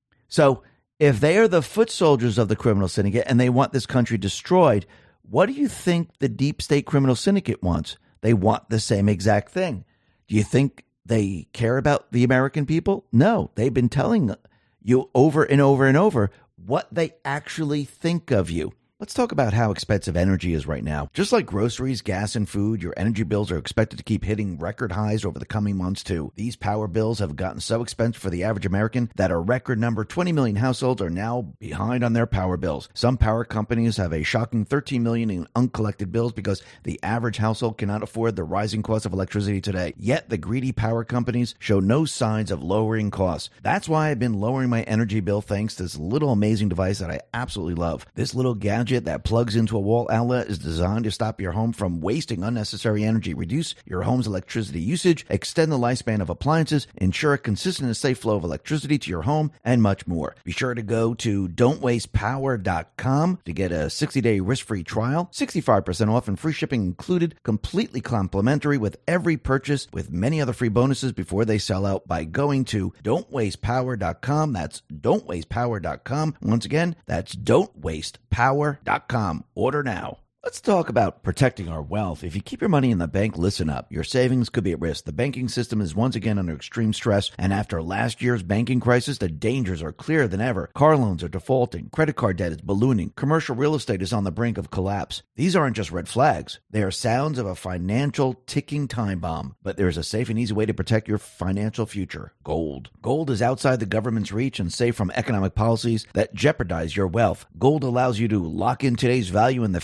So if they are the foot soldiers of the criminal syndicate and they want this country destroyed, what do you think the deep state criminal syndicate wants? They want the same exact thing. Do you think they care about the American people? No, they've been telling you over and over and over what they actually think of you. Let's talk about how expensive energy is right now. Just like groceries, gas, and food, your energy bills are expected to keep hitting record highs over the coming months, too. These power bills have gotten so expensive for the average American that a record number twenty million households are now behind on their power bills. Some power companies have a shocking thirteen million in uncollected bills because the average household cannot afford the rising cost of electricity today. Yet the greedy power companies show no signs of lowering costs. That's why I've been lowering my energy bill thanks to this little amazing device that I absolutely love. This little gadget that plugs into a wall outlet is designed to stop your home from wasting unnecessary energy, reduce your home's electricity usage, extend the lifespan of appliances, ensure a consistent and safe flow of electricity to your home, and much more. Be sure to go to don't waste power dot com to get a sixty day risk-free trial, sixty-five percent off and free shipping included, completely complimentary with every purchase, with many other free bonuses before they sell out by going to don't waste power dot com. That's don't waste power dot com. Once again, that's don't waste power dot com. Order now. Let's talk about protecting our wealth. If you keep your money in the bank, listen up. Your savings could be at risk. The banking system is once again under extreme stress, and after last year's banking crisis, the dangers are clearer than ever. Car loans are defaulting, credit card debt is ballooning, commercial real estate is on the brink of collapse. These aren't just red flags. They are sounds of a financial ticking time bomb. But there is a safe and easy way to protect your financial future. Gold. Gold is outside the government's reach and safe from economic policies that jeopardize your wealth. Gold allows you to lock in today's value in the face of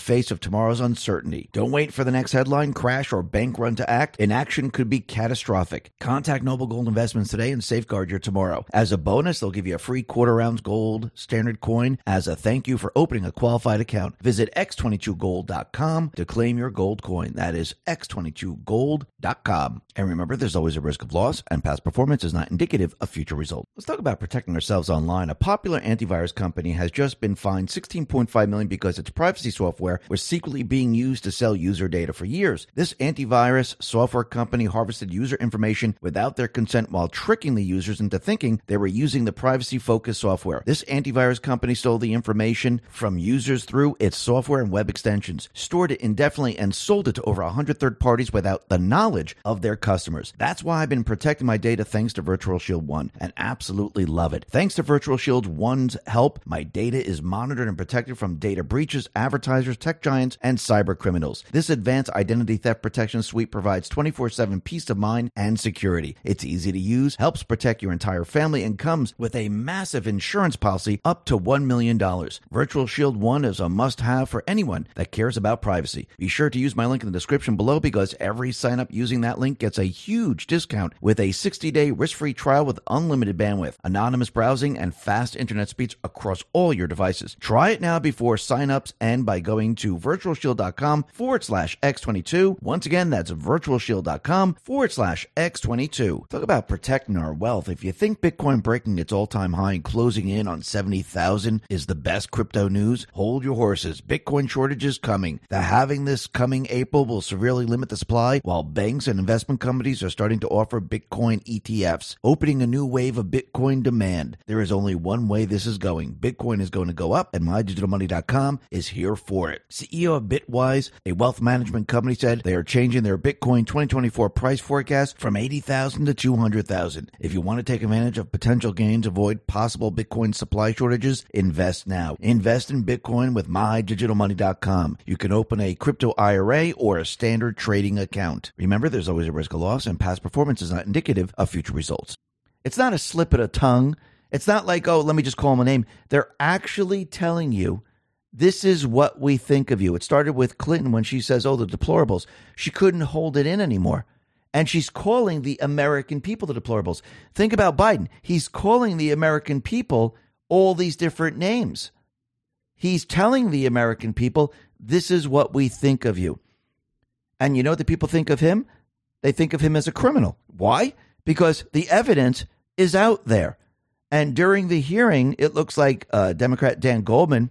tomorrow's uncertainty. Don't wait for the next headline, crash, or bank run to act. Inaction could be catastrophic. Contact Noble Gold Investments today and safeguard your tomorrow. As a bonus, they'll give you a free quarter ounce gold standard coin as a thank you for opening a qualified account. Visit x twenty-two gold dot com to claim your gold coin. That is x twenty-two gold dot com. And remember, there's always a risk of loss, and past performance is not indicative of future results. Let's talk about protecting ourselves online. A popular antivirus company has just been fined sixteen point five million dollars because its privacy software was secretly being used to sell user data for years. This antivirus software company harvested user information without their consent while tricking the users into thinking they were using the privacy-focused software. This antivirus company stole the information from users through its software and web extensions, stored it indefinitely, and sold it to over one hundred third parties without the knowledge of their customers. That's why I've been protecting my data thanks to Virtual Shield One, and absolutely love it. Thanks to Virtual Shield One's help, my data is monitored and protected from data breaches, advertisers, tech giants, and cyber criminals. This advanced identity theft protection suite provides twenty-four seven peace of mind and security. It's easy to use, helps protect your entire family, and comes with a massive insurance policy up to one million dollars. Virtual Shield One is a must-have for anyone that cares about privacy. Be sure to use my link in the description below because every sign-up using that link gets a huge discount with a sixty day risk-free trial with unlimited bandwidth, anonymous browsing, and fast internet speeds across all your devices. Try it now before sign-ups and by going to virtualshield.com forward slash X22. Once again, that's virtualshield.com forward slash X22. Talk about protecting our wealth. If you think Bitcoin breaking its all-time high and closing in on seventy thousand is the best crypto news, hold your horses. Bitcoin shortage is coming. The halving this coming April will severely limit the supply, while banks and investment companies are starting to offer Bitcoin E T Fs, opening a new wave of Bitcoin demand. There is only one way this is going. Bitcoin is going to go up, and my digital money dot com is here for it. C E O of Bitwise, a wealth management company, said they are changing their Bitcoin twenty twenty-four price forecast from eighty thousand to two hundred thousand. If you want to take advantage of potential gains, avoid possible Bitcoin supply shortages, invest now. Invest in Bitcoin with my digital money dot com. You can open a crypto I R A or a standard trading account. Remember, there's always a risk of loss, and past performance is not indicative of future results. It's not a slip of the tongue. It's not like, oh, let me just call them a name. They're actually telling you, this is what we think of you. It started with Clinton when she says, oh, the deplorables. She couldn't hold it in anymore. And she's calling the American people the deplorables. Think about Biden. He's calling the American people all these different names. He's telling the American people, this is what we think of you. And you know what the people think of him? They think of him as a criminal. Why? Because the evidence is out there. And during the hearing, it looks like uh, Democrat Dan Goldman,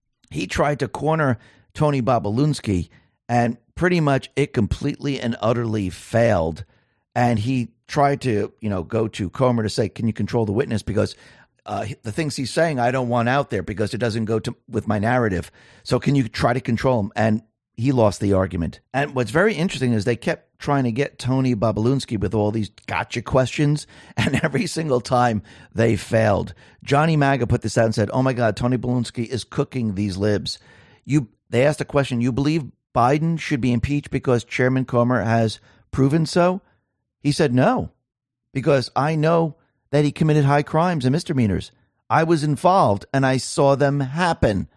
he tried to corner Tony Bobulinski, and pretty much it completely and utterly failed. And he tried to, you know, go to Comer to say, can you control the witness? Because uh, the things he's saying, I don't want out there because it doesn't go to with my narrative. So can you try to control him? And he lost the argument. And what's very interesting is they kept trying to get Tony Bobulinski with all these gotcha questions, and every single time they failed. Johnny Maga put this out and said, oh my God, Tony Bobulinski is cooking these libs. You, they asked a question, you believe Biden should be impeached because Chairman Comer has proven so? He said no, because I know that he committed high crimes and misdemeanors. I was involved and I saw them happen.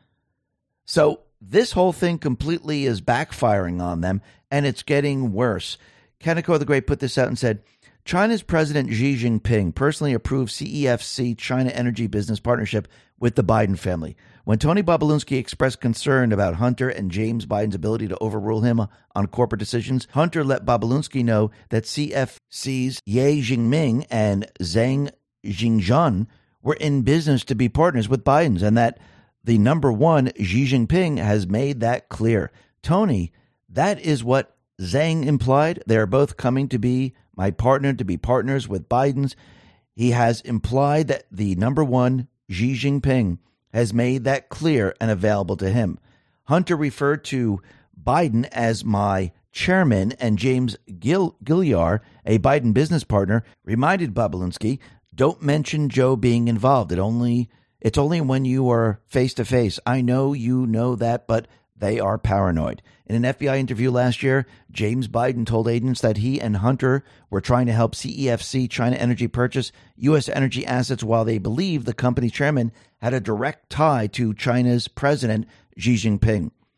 So this whole thing completely is backfiring on them, and it's getting worse. Kaneko the Great put this out and said, China's President Xi Jinping personally approved C E F C China Energy Business Partnership with the Biden family. When Tony Bobulinski expressed concern about Hunter and James Biden's ability to overrule him on corporate decisions, Hunter let Bobulinski know that C F C's Ye Jingming and Zhang Jingzhan were in business to be partners with Biden's, and that the number one, Xi Jinping, has made that clear. Tony, that is what Zhang implied. They are both coming to be my partner, to be partners with Biden's. He has implied that the number one, Xi Jinping, has made that clear and available to him. Hunter referred to Biden as my chairman, and James Gil- Gilliar, a Biden business partner, reminded Bobulinski, don't mention Joe being involved. It only... It's only when you are face-to-face. I know you know that, but they are paranoid. In an F B I interview last year, James Biden told agents that he and Hunter were trying to help C E F C China Energy purchase U S energy assets while they believed the company chairman had a direct tie to China's president, Xi Jinping.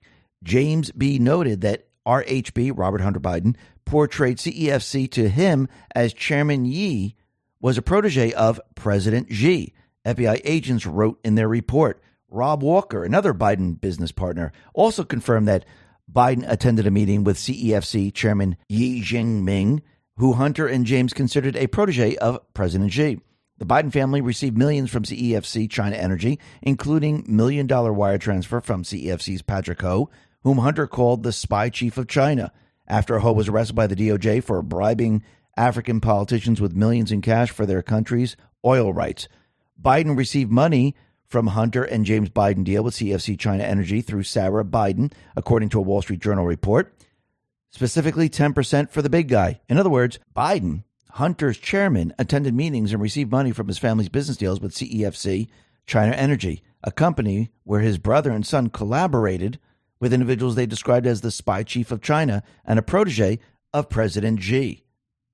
James B. noted that R H B, Robert Hunter Biden, portrayed C E F C to him as Chairman Yi was a protege of President Xi. F B I agents wrote in their report. Rob Walker, another Biden business partner, also confirmed that Biden attended a meeting with C E F C Chairman Yi Jinping, who Hunter and James considered a protege of President Xi. The Biden family received millions from C E F C China Energy, including million-dollar wire transfer from C E F C's Patrick Ho, whom Hunter called the spy chief of China, after Ho was arrested by the D O J for bribing African politicians with millions in cash for their country's oil rights. Biden received money from Hunter and James Biden deal with C E F C China Energy through Sarah Biden, according to a Wall Street Journal report, specifically ten percent for the big guy. In other words, Biden, Hunter's chairman, attended meetings and received money from his family's business deals with C E F C China Energy, a company where his brother and son collaborated with individuals they described as the spy chief of China and a protege of President Xi.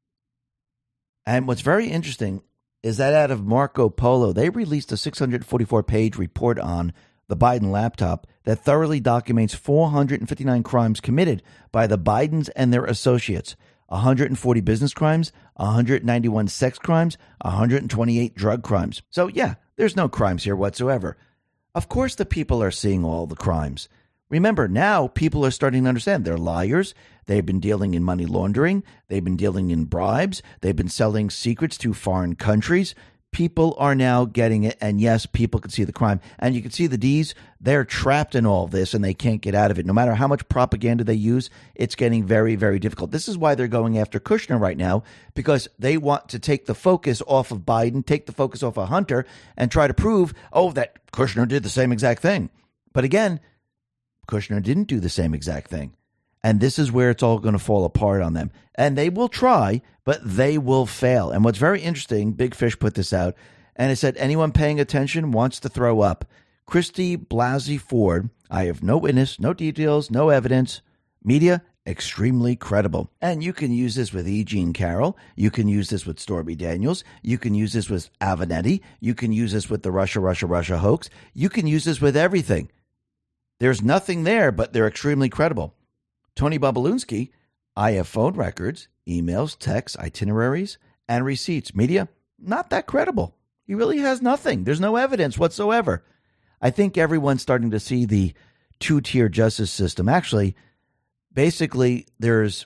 And what's very interesting is that out of Marco Polo, they released a six hundred forty-four page report on the Biden laptop that thoroughly documents four hundred fifty-nine crimes committed by the Bidens and their associates, one hundred forty business crimes, one hundred ninety-one sex crimes, one hundred twenty-eight drug crimes. So yeah, there's no crimes here whatsoever. Of course the people are seeing all the crimes. Remember, now people are starting to understand they're liars. They've been dealing in money laundering. They've been dealing in bribes. They've been selling secrets to foreign countries. People are now getting it. And yes, people can see the crime. And you can see the D's, they're trapped in all this and they can't get out of it. No matter how much propaganda they use, it's getting very, very difficult. This is why they're going after Kushner right now, because they want to take the focus off of Biden, take the focus off of Hunter, and try to prove, oh, that Kushner did the same exact thing. But again, Kushner didn't do the same exact thing. And this is where it's all going to fall apart on them. And they will try, but they will fail. And what's very interesting, Big Fish put this out, and it said, anyone paying attention wants to throw up. Christy Blasey Ford, I have no witness, no details, no evidence. Media, extremely credible. And you can use this with E. Jean Carroll. You can use this with Stormy Daniels. You can use this with Avenatti. You can use this with the Russia, Russia, Russia hoax. You can use this with everything. There's nothing there, but they're extremely credible. Tony Bobulinski, I have phone records, emails, texts, itineraries, and receipts. Media, not that credible. He really has nothing. There's no evidence whatsoever. I think everyone's starting to see the two-tier justice system. Actually, basically, there's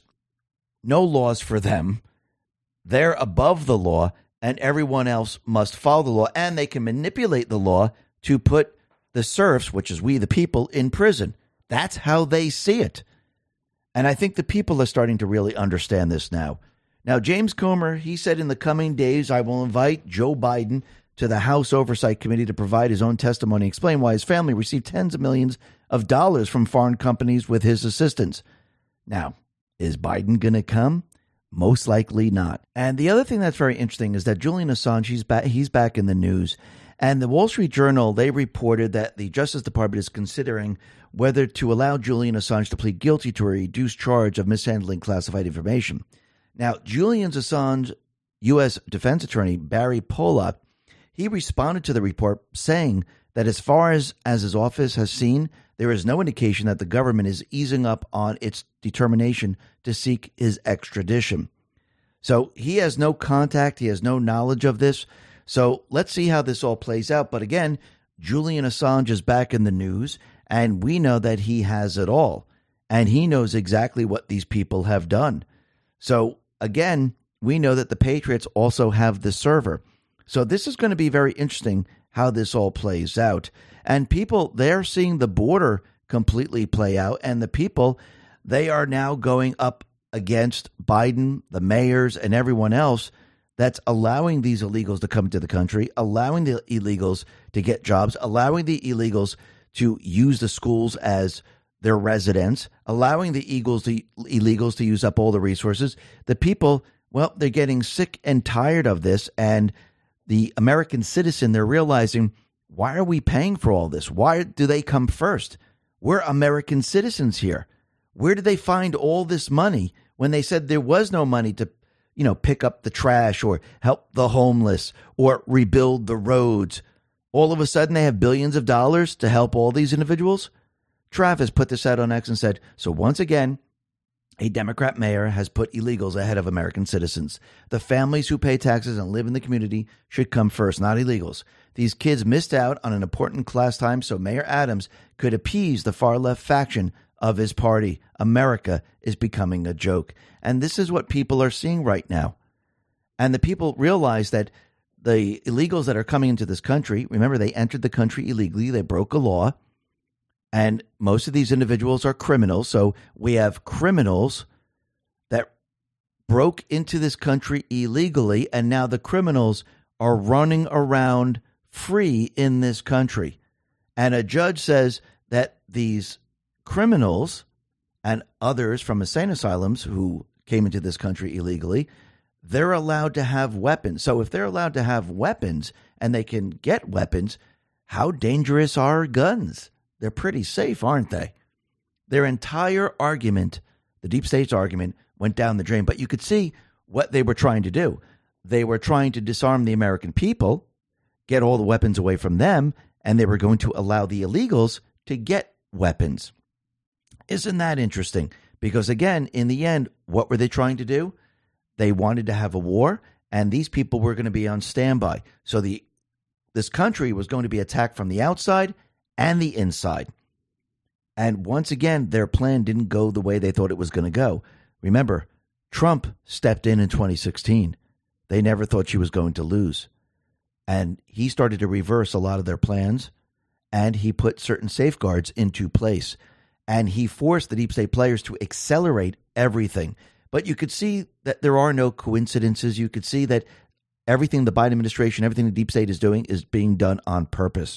no laws for them. They're above the law, and everyone else must follow the law, and they can manipulate the law to put the serfs, which is we the people, in prison. That's how they see it. And I think the people are starting to really understand this now. Now, James Comer, he said in the coming days, I will invite Joe Biden to the House Oversight Committee to provide his own testimony, explain why his family received tens of millions of dollars from foreign companies with his assistance. Now, is Biden going to come? Most likely not. And the other thing that's very interesting is that Julian Assange, he's back, he's back in the news. And the Wall Street Journal, they reported that the Justice Department is considering whether to allow Julian Assange to plead guilty to a reduced charge of mishandling classified information. Now, Julian Assange, U S defense attorney Barry Pollock, he responded to the report saying that as far as, as his office has seen, there is no indication that the government is easing up on its determination to seek his extradition. So he has no contact. He has no knowledge of this. So let's see how this all plays out. But again, Julian Assange is back in the news, and we know that he has it all. And he knows exactly what these people have done. So again, we know that the Patriots also have the server. So this is going to be very interesting how this all plays out. And people, they're seeing the border completely play out. And the people, they are now going up against Biden, the mayors, and everyone else that's allowing these illegals to come into the country, allowing the illegals to get jobs, allowing the illegals to use the schools as their residence, allowing the illegals to, illegals to use up all the resources. The people, well, they're getting sick and tired of this. And the American citizen, they're realizing, why are we paying for all this? Why do they come first? We're American citizens here. Where did they find all this money when they said there was no money to, you know, pick up the trash or help the homeless or rebuild the roads? All of a sudden they have billions of dollars to help all these individuals. Travis put this out on X and said, so once again, a Democrat mayor has put illegals ahead of American citizens. The families who pay taxes and live in the community should come first, not illegals. These kids missed out on an important class time so Mayor Adams could appease the far-left faction of his party. America is becoming a joke. And this is what people are seeing right now. And the people realize that the illegals that are coming into this country, remember, they entered the country illegally. They broke a law. And most of these individuals are criminals. So we have criminals that broke into this country illegally, and now the criminals are running around free in this country. And a judge says that these criminals and others from insane asylums who came into this country illegally, they're allowed to have weapons. So if they're allowed to have weapons and they can get weapons, how dangerous are guns? They're pretty safe, aren't they? Their entire argument, the deep state's argument, went down the drain. But you could see what they were trying to do. They were trying to disarm the American people, get all the weapons away from them, and they were going to allow the illegals to get weapons. Isn't that interesting? Because again, in the end, what were they trying to do? They wanted to have a war, and these people were going to be on standby. So the this country was going to be attacked from the outside and the inside. And once again, their plan didn't go the way they thought it was going to go. Remember, Trump stepped in in twenty sixteen. They never thought she was going to lose. And he started to reverse a lot of their plans, and he put certain safeguards into place. And he forced the deep state players to accelerate everything. But you could see that there are no coincidences. You could see that everything the Biden administration, everything the deep state is doing is being done on purpose.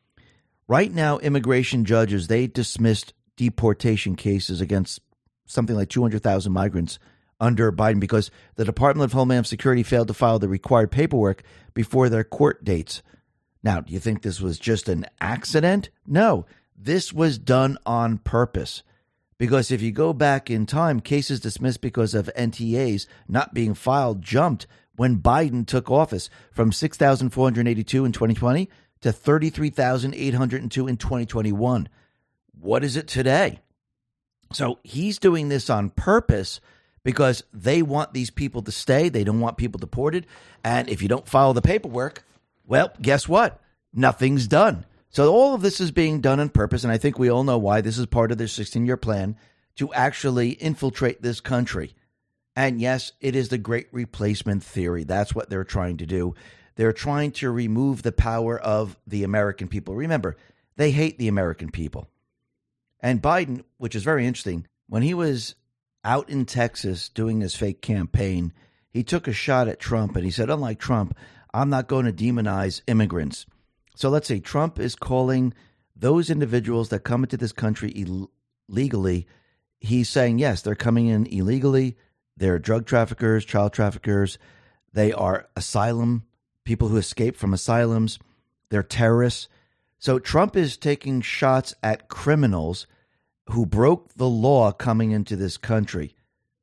Right now, immigration judges, they dismissed deportation cases against something like two hundred thousand migrants under Biden because the Department of Homeland Security failed to file the required paperwork before their court dates. Now, do you think this was just an accident? No, this was done on purpose. Because if you go back in time, cases dismissed because of N T As not being filed jumped when Biden took office from six thousand four hundred eighty-two in twenty twenty to thirty-three thousand eight hundred two in twenty twenty-one. What is it today? So he's doing this on purpose because they want these people to stay. They don't want people deported. And if you don't follow the paperwork, well, guess what? Nothing's done. So all of this is being done on purpose, and I think we all know why. This is part of their sixteen-year plan to actually infiltrate this country. And yes, it is the great replacement theory. That's what they're trying to do. They're trying to remove the power of the American people. Remember, they hate the American people. And Biden, which is very interesting, when he was out in Texas doing his fake campaign, he took a shot at Trump, and he said, unlike Trump, I'm not going to demonize immigrants. So let's say Trump is calling those individuals that come into this country Ill- illegally. He's saying, yes, they're coming in illegally. They're drug traffickers, child traffickers. They are asylum, people who escape from asylums. They're terrorists. So Trump is taking shots at criminals who broke the law coming into this country.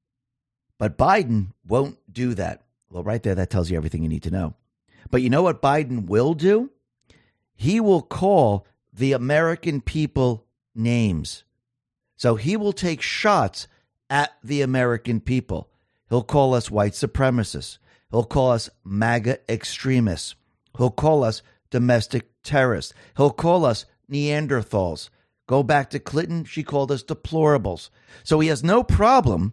But Biden won't do that. Well, right there, that tells you everything you need to know. But you know what Biden will do? He will call the American people names. So he will take shots at the American people. He'll call us white supremacists. He'll call us MAGA extremists. He'll call us domestic terrorists. He'll call us Neanderthals. Go back to Clinton, she called us deplorables. So he has no problem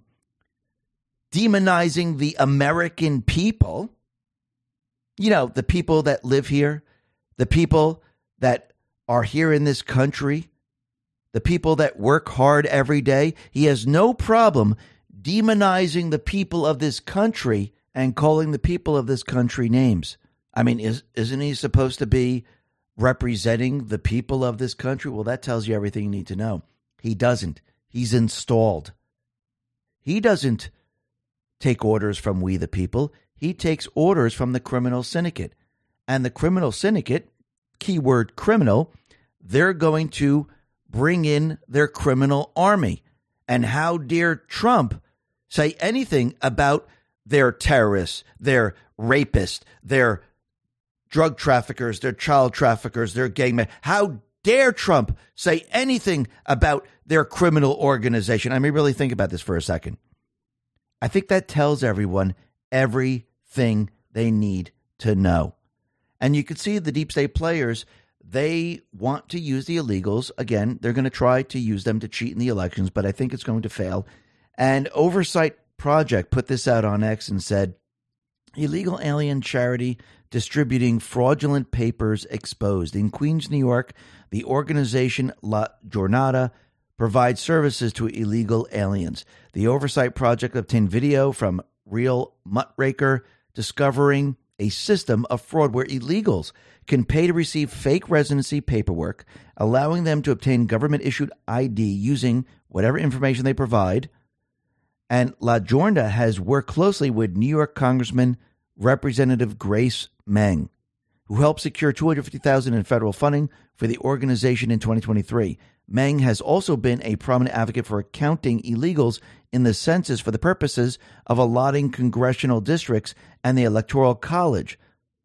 demonizing the American people. You know, the people that live here. The people that are here in this country, the people that work hard every day. He has no problem demonizing the people of this country and calling the people of this country names. I mean, is, isn't he supposed to be representing the people of this country? Well, that tells you everything you need to know. He doesn't. He's installed. He doesn't take orders from we the people. He takes orders from the criminal syndicate. And the criminal syndicate, keyword criminal, they're going to bring in their criminal army. And how dare Trump say anything about their terrorists, their rapists, their drug traffickers, their child traffickers, their gay men? How dare Trump say anything about their criminal organization. I mean, really think about this for a second. I think that tells everyone everything they need to know. And you can see the deep state players, they want to use the illegals. Again, they're going to try to use them to cheat in the elections, but I think it's going to fail. And Oversight Project put this out on X and said, illegal alien charity distributing fraudulent papers exposed. In Queens, New York, the organization La Jornada provides services to illegal aliens. The Oversight Project obtained video from Real Muckraker discovering a system of fraud where illegals can pay to receive fake residency paperwork, allowing them to obtain government-issued I D using whatever information they provide. And La Jornada has worked closely with New York Congressman Representative Grace Meng, who helped secure two hundred fifty thousand dollars in federal funding for the organization in twenty twenty-three. Meng has also been a prominent advocate for counting illegals in the census for the purposes of allotting congressional districts and the Electoral College.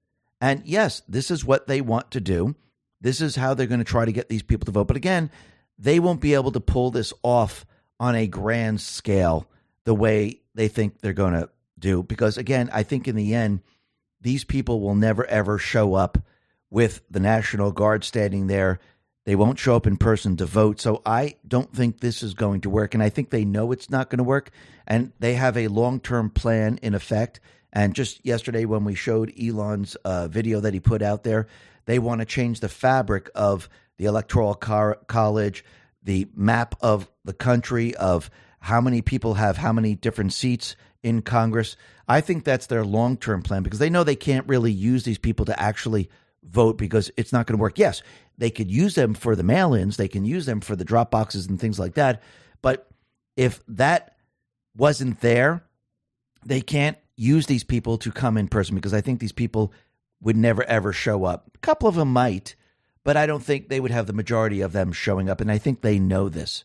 And yes, this is what they want to do. This is how they're going to try to get these people to vote. But again, they won't be able to pull this off on a grand scale the way they think they're going to do. Because again, I think in the end, these people will never, ever show up with the National Guard standing there. They won't show up in person to vote. So I don't think this is going to work. And I think they know it's not going to work. And they have a long-term plan in effect. And just yesterday when we showed Elon's uh, video that he put out there, they want to change the fabric of the Electoral Car- College, the map of the country, of how many people have how many different seats in Congress. I think that's their long-term plan because they know they can't really use these people to actually vote because it's not going to work. Yes, they could use them for the mail-ins. They can use them for the drop boxes and things like that. But if that wasn't there, they can't use these people to come in person because I think these people would never, ever show up. A couple of them might, but I don't think they would have the majority of them showing up. And I think they know this.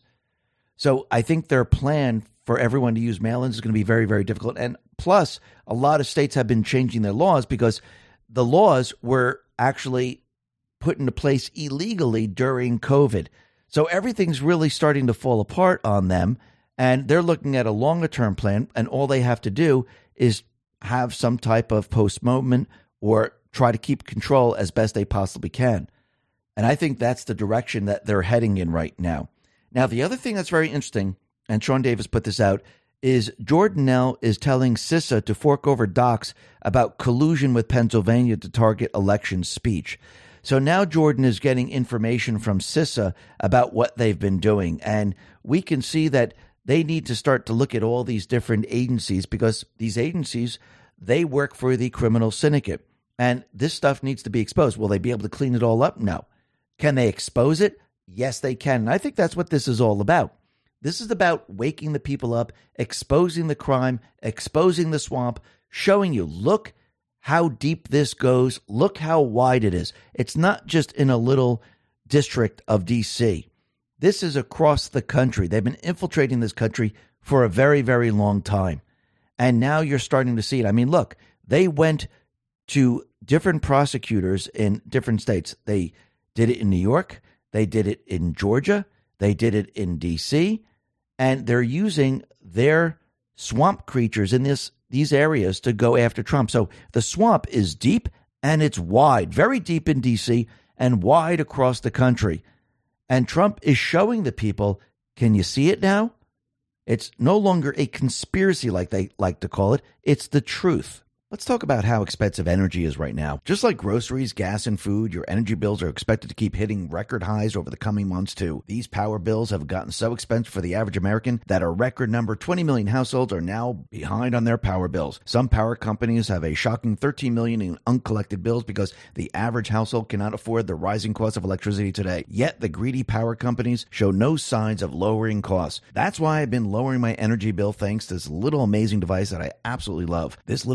So I think their plan for everyone to use mail-ins is going to be very, very difficult. And plus, a lot of states have been changing their laws because the laws were actually put into place illegally during COVID. So everything's really starting to fall apart on them. And they're looking at a longer-term plan. And all they have to do is have some type of postponement or try to keep control as best they possibly can. And I think that's the direction that they're heading in right now. Now, the other thing that's very interesting, and Sean Davis put this out, is Jordan Nell is telling CISA to fork over docs about collusion with Pennsylvania to target election speech. So now Jordan is getting information from CISA about what they've been doing. And we can see that they need to start to look at all these different agencies because these agencies, they work for the criminal syndicate. And this stuff needs to be exposed. Will they be able to clean it all up? No. Can they expose it? Yes, they can. And I think that's what this is all about. This is about waking the people up, exposing the crime, exposing the swamp, showing you, look how deep this goes. Look how wide it is. It's not just in a little district of D C. This is across the country. They've been infiltrating this country for a very, very long time. And now you're starting to see it. I mean, look, they went to different prosecutors in different states. They did it in New York. They did it in Georgia. They did it in D C. And they're using their swamp creatures in this these areas to go after Trump. So the swamp is deep and it's wide, very deep in D C and wide across the country. And Trump is showing the people, can you see it now? It's no longer a conspiracy like they like to call it. It's the truth. Let's talk about how expensive energy is right now. Just like groceries, gas, and food, your energy bills are expected to keep hitting record highs over the coming months, too. These power bills have gotten so expensive for the average American that a record number, twenty million households, are now behind on their power bills. Some power companies have a shocking thirteen million in uncollected bills because the average household cannot afford the rising cost of electricity today. Yet the greedy power companies show no signs of lowering costs. That's why I've been lowering my energy bill thanks to this little amazing device that I absolutely love. This little gadget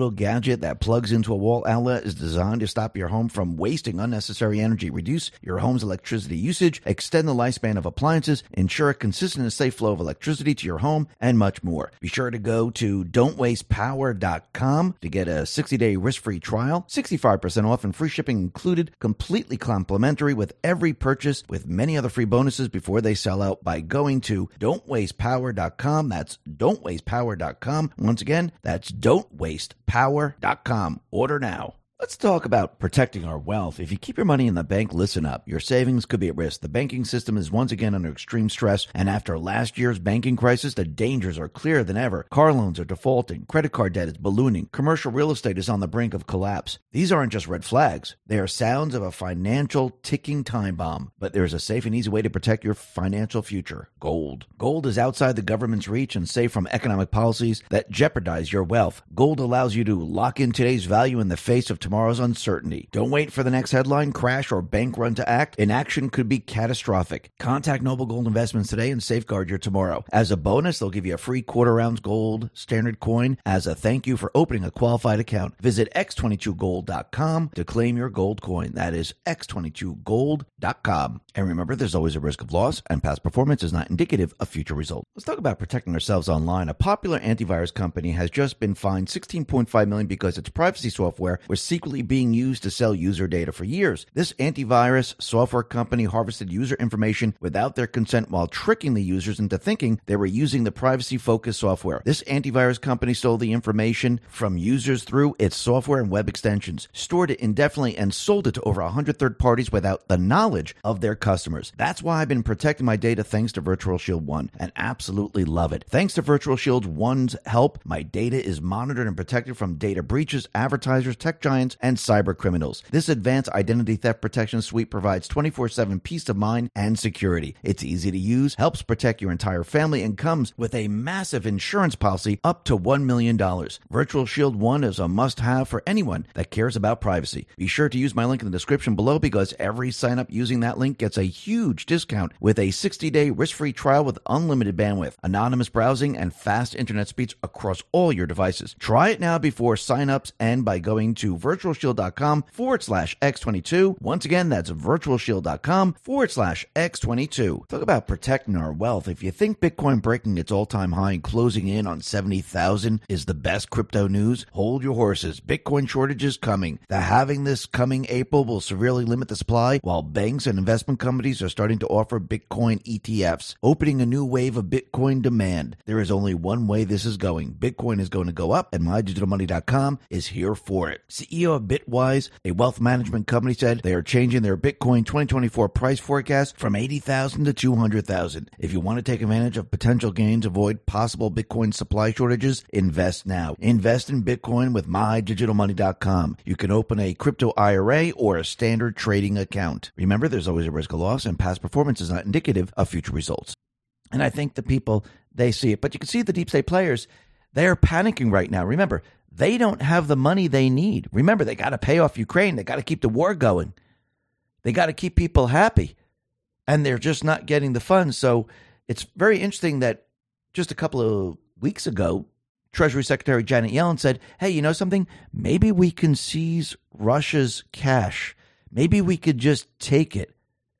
gadget that plugs into a wall outlet is designed to stop your home from wasting unnecessary energy, reduce your home's electricity usage, extend the lifespan of appliances, ensure a consistent and safe flow of electricity to your home, and much more. Be sure to go to don't waste power dot com to get a sixty-day risk-free trial, sixty-five percent off and free shipping included, completely complimentary with every purchase, with many other free bonuses before they sell out by going to don't waste power dot com. That's don't waste power dot com. Once again, that's don't waste power dot com. Order now. Let's talk about protecting our wealth. If you keep your money in the bank, listen up. Your savings could be at risk. The banking system is once again under extreme stress, and after last year's banking crisis, the dangers are clearer than ever. Car loans are defaulting, credit card debt is ballooning, commercial real estate is on the brink of collapse. These aren't just red flags. They are sounds of a financial ticking time bomb. But there's a safe and easy way to protect your financial future. Gold. Gold is outside the government's reach and safe from economic policies that jeopardize your wealth. Gold allows you to lock in today's value in the face of tomorrow. Tomorrow's uncertainty. Don't wait for the next headline, crash, or bank run to act. Inaction could be catastrophic. Contact Noble Gold Investments today and safeguard your tomorrow. As a bonus, they'll give you a free quarter ounce gold standard coin as a thank you for opening a qualified account. Visit x twenty-two gold dot com to claim your gold coin. That is x twenty-two gold dot com. And remember, there's always a risk of loss, and past performance is not indicative of future results. Let's talk about protecting ourselves online. A popular antivirus company has just been fined sixteen point five million dollars because its privacy software was secretly being used to sell user data for years. This antivirus software company harvested user information without their consent while tricking the users into thinking they were using the privacy-focused software. This antivirus company stole the information from users through its software and web extensions, stored it indefinitely, and sold it to over one hundred third parties without the knowledge of their customers. That's why I've been protecting my data thanks to Virtual Shield One, and absolutely love it. Thanks to Virtual Shield One's help, my data is monitored and protected from data breaches, advertisers, tech giants, and cyber criminals. This advanced identity theft protection suite provides twenty-four seven peace of mind and security. It's easy to use, helps protect your entire family, and comes with a massive insurance policy up to one million dollars. Virtual Shield One is a must-have for anyone that cares about privacy. Be sure to use my link in the description below because every sign-up using that link gets a huge discount with a sixty-day risk-free trial with unlimited bandwidth, anonymous browsing, and fast internet speeds across all your devices. Try it now before sign-ups end by going to virtual shield dot com forward slash X twenty-two. Once again, that's virtual shield dot com forward slash X twenty-two. Talk about protecting our wealth. If you think Bitcoin breaking its all-time high and closing in on seventy thousand is the best crypto news, hold your horses. Bitcoin shortage is coming. The halving this coming April will severely limit the supply, while banks and investment companies are starting to offer Bitcoin E T Fs, opening a new wave of Bitcoin demand. There is only one way this is going. Bitcoin is going to go up, and my digital money dot com is here for it. C E O of Bitwise, a wealth management company, said they are changing their Bitcoin twenty twenty-four price forecast from eighty thousand to two hundred thousand. If you want to take advantage of potential gains, avoid possible Bitcoin supply shortages, invest now. Invest in Bitcoin with my digital money dot com. You can open a crypto I R A or a standard trading account. Remember, there's always a risk of loss, and past performance is not indicative of future results. And I think the people, they see it. But you can see the deep state players, they are panicking right now. Remember, they don't have the money they need. Remember, they got to pay off Ukraine. They got to keep the war going. They got to keep people happy. And they're just not getting the funds. So it's very interesting that just a couple of weeks ago, Treasury Secretary Janet Yellen said, hey, you know something? Maybe we can seize Russia's cash. Maybe we could just take it.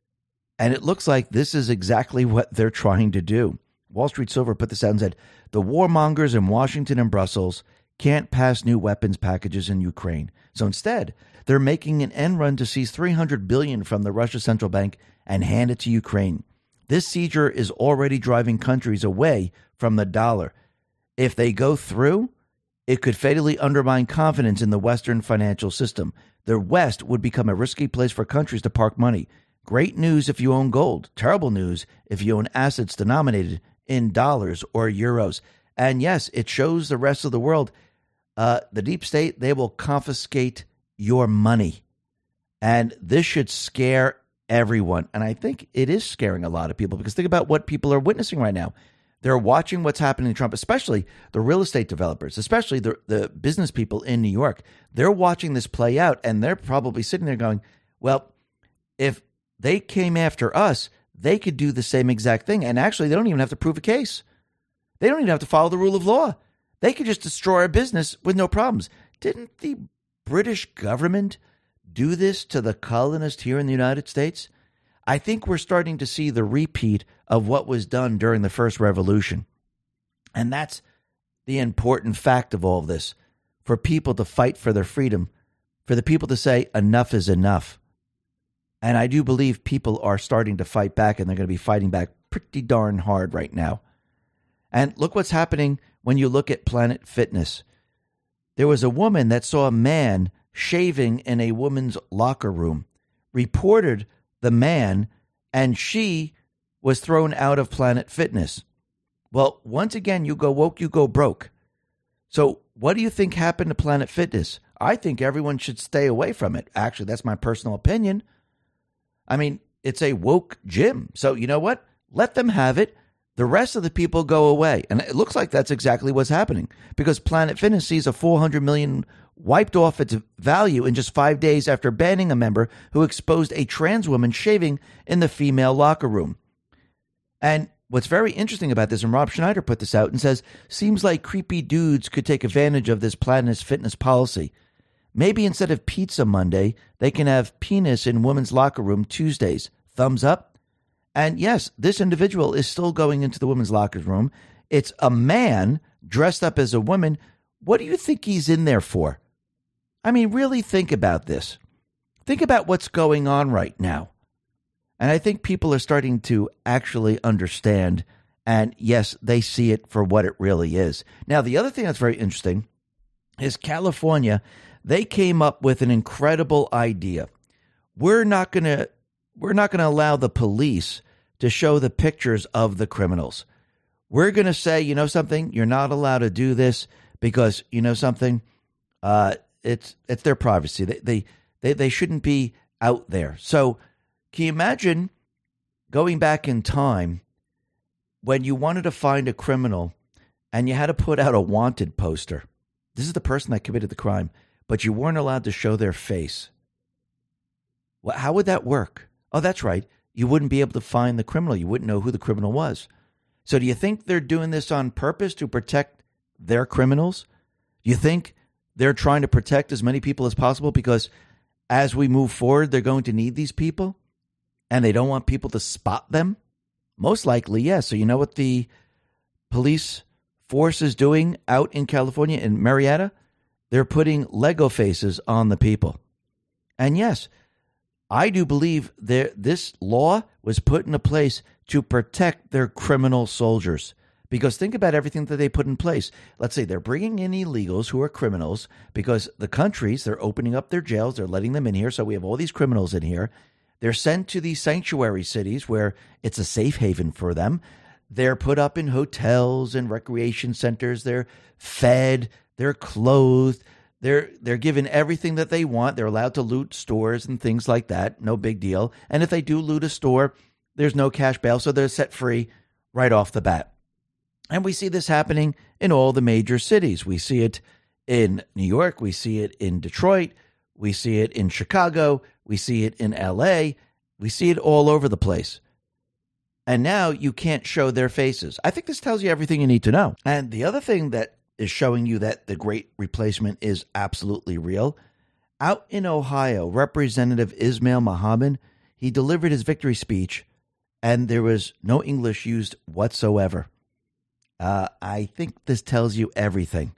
And it looks like this is exactly what they're trying to do. Wall Street Silver put this out and said, the warmongers in Washington and Brussels can't pass new weapons packages in Ukraine. So instead, they're making an end run to seize three hundred billion dollars from the Russia Central Bank and hand it to Ukraine. This seizure is already driving countries away from the dollar. If they go through, it could fatally undermine confidence in the Western financial system. The West would become a risky place for countries to park money. Great news if you own gold. Terrible news if you own assets denominated in dollars or euros. And yes, it shows the rest of the world, uh, the deep state, they will confiscate your money. And this should scare everyone. And I think it is scaring a lot of people, because think about what people are witnessing right now. They're watching what's happening to Trump, especially the real estate developers, especially the, the business people in New York. They're watching this play out, and they're probably sitting there going, well, if they came after us, they could do the same exact thing. And actually, they don't even have to prove a case. They don't even have to follow the rule of law. They could just destroy our business with no problems. didn't the British government do this to the colonists here in the United States? I think we're starting to see the repeat of what was done during the First Revolution. And that's the important fact of all of this, for people to fight for their freedom, for the people to say enough is enough. And I do believe people are starting to fight back, and they're going to be fighting back pretty darn hard right now. And look what's happening when you look at Planet Fitness. There was a woman that saw a man shaving in a woman's locker room, reported the man, and she was thrown out of Planet Fitness. Well, once again, you go woke, you go broke. So what do you think happened to Planet Fitness? I think everyone should stay away from it. Actually, that's my personal opinion. I mean, it's a woke gym. So you know what? Let them have it. The rest of the people go away. And it looks like that's exactly what's happening, because Planet Fitness sees a four hundred million dollars wiped off its value in just five days after banning a member who exposed a trans woman shaving in the female locker room. And what's very interesting about this, and Rob Schneider put this out and says, seems like creepy dudes could take advantage of this Planet Fitness policy. Maybe instead of Pizza Monday, they can have penis in women's locker room Tuesdays. Thumbs up. And yes, this individual is still going into the women's locker room. It's a man dressed up as a woman. What do you think he's in there for? I mean, really think about this. Think about what's going on right now. And I think people are starting to actually understand. And yes, they see it for what it really is. Now, the other thing that's very interesting is California. They came up with an incredible idea. We're not going to we're not going to allow the police to show the pictures of the criminals. We're going to say, you know something, you're not allowed to do this because, you know something, uh, it's it's their privacy. They, they they they shouldn't be out there. So can you imagine going back in time when you wanted to find a criminal and you had to put out a wanted poster? This is the person that committed the crime, but you weren't allowed to show their face. Well, how would that work? Oh, that's right. You wouldn't be able to find the criminal. You wouldn't know who the criminal was. So do you think they're doing this on purpose to protect their criminals? Do you think they're trying to protect as many people as possible because as we move forward, they're going to need these people and they don't want people to spot them? Most likely, yes. So you know what the police force is doing out in California in Marietta? They're putting Lego faces on the people. And yes, I do believe there this law was put into place to protect their criminal soldiers. Because think about everything that they put in place. Let's say they're bringing in illegals who are criminals because the countries, they're opening up their jails, they're letting them in here. So we have all these criminals in here. They're sent to these sanctuary cities where it's a safe haven for them. They're put up in hotels and recreation centers. They're fed. They're clothed. They're they're given everything that they want. They're allowed to loot stores and things like that. No big deal. And if they do loot a store, there's no cash bail. So they're set free right off the bat. And we see this happening in all the major cities. We see it in New York. We see it in Detroit. We see it in Chicago. We see it in L A. We see it all over the place. And now you can't show their faces. I think this tells you everything you need to know. And the other thing that is showing you that the great replacement is absolutely real, out in Ohio, Representative Ismail Muhammad, he delivered his victory speech, and there was no English used whatsoever. Uh, I think this tells you everything.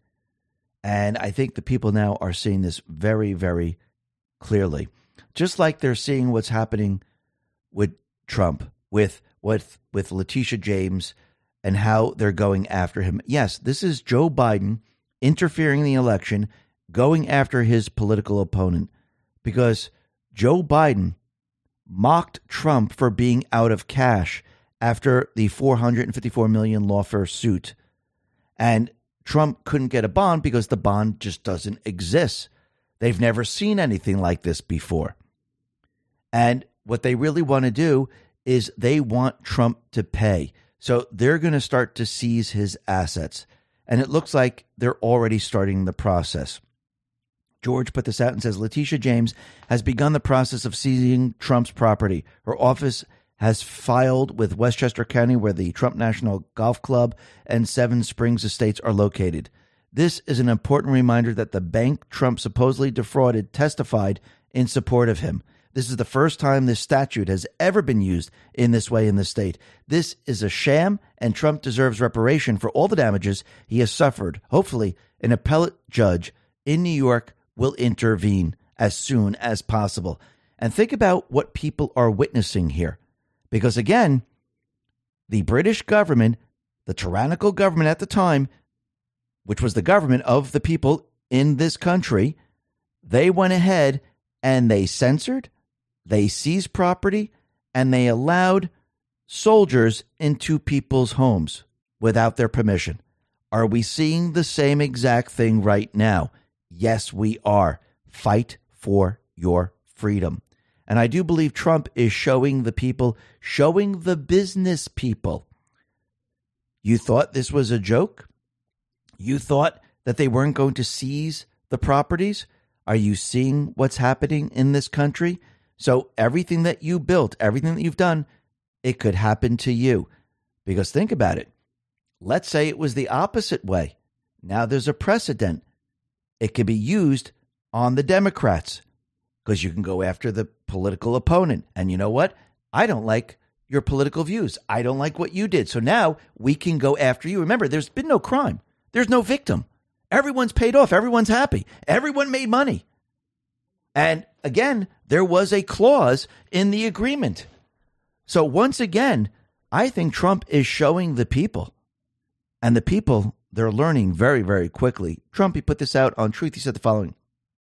And I think the people now are seeing this very, very clearly. Just like they're seeing what's happening with Trump, with with, with Letitia James, and how they're going after him. Yes, this is Joe Biden interfering in the election, going after his political opponent, because Joe Biden mocked Trump for being out of cash after the four hundred fifty-four million dollars lawfare suit. And Trump couldn't get a bond because the bond just doesn't exist. They've never seen anything like this before. And what they really want to do is they want Trump to pay. So they're going to start to seize his assets. And it looks like they're already starting the process. George put this out and says, Letitia James has begun the process of seizing Trump's property. Her office has filed with Westchester County, where the Trump National Golf Club and Seven Springs Estates are located. This is an important reminder that the bank Trump supposedly defrauded testified in support of him. This is the first time this statute has ever been used in this way in the state. This is a sham, and Trump deserves reparation for all the damages he has suffered. Hopefully, an appellate judge in New York will intervene as soon as possible. And think about what people are witnessing here. Because again, the British government, the tyrannical government at the time, which was the government of the people in this country, they went ahead and they censored, they seized property, and they allowed soldiers into people's homes without their permission. Are we seeing the same exact thing right now? Yes, we are. Fight for your freedom. And I do believe Trump is showing the people, showing the business people. You thought this was a joke? You thought that they weren't going to seize the properties? Are you seeing what's happening in this country? So everything that you built, everything that you've done, it could happen to you. Because think about it. Let's say it was the opposite way. Now there's a precedent. It could be used on the Democrats because you can go after the political opponent. And you know what? I don't like your political views. I don't like what you did. So now we can go after you. Remember, there's been no crime. There's no victim. Everyone's paid off. Everyone's happy. Everyone made money. And again, there was a clause in the agreement. So once again, I think Trump is showing the people. And the people, they're learning very, very quickly. Trump, he put this out on Truth. He said the following.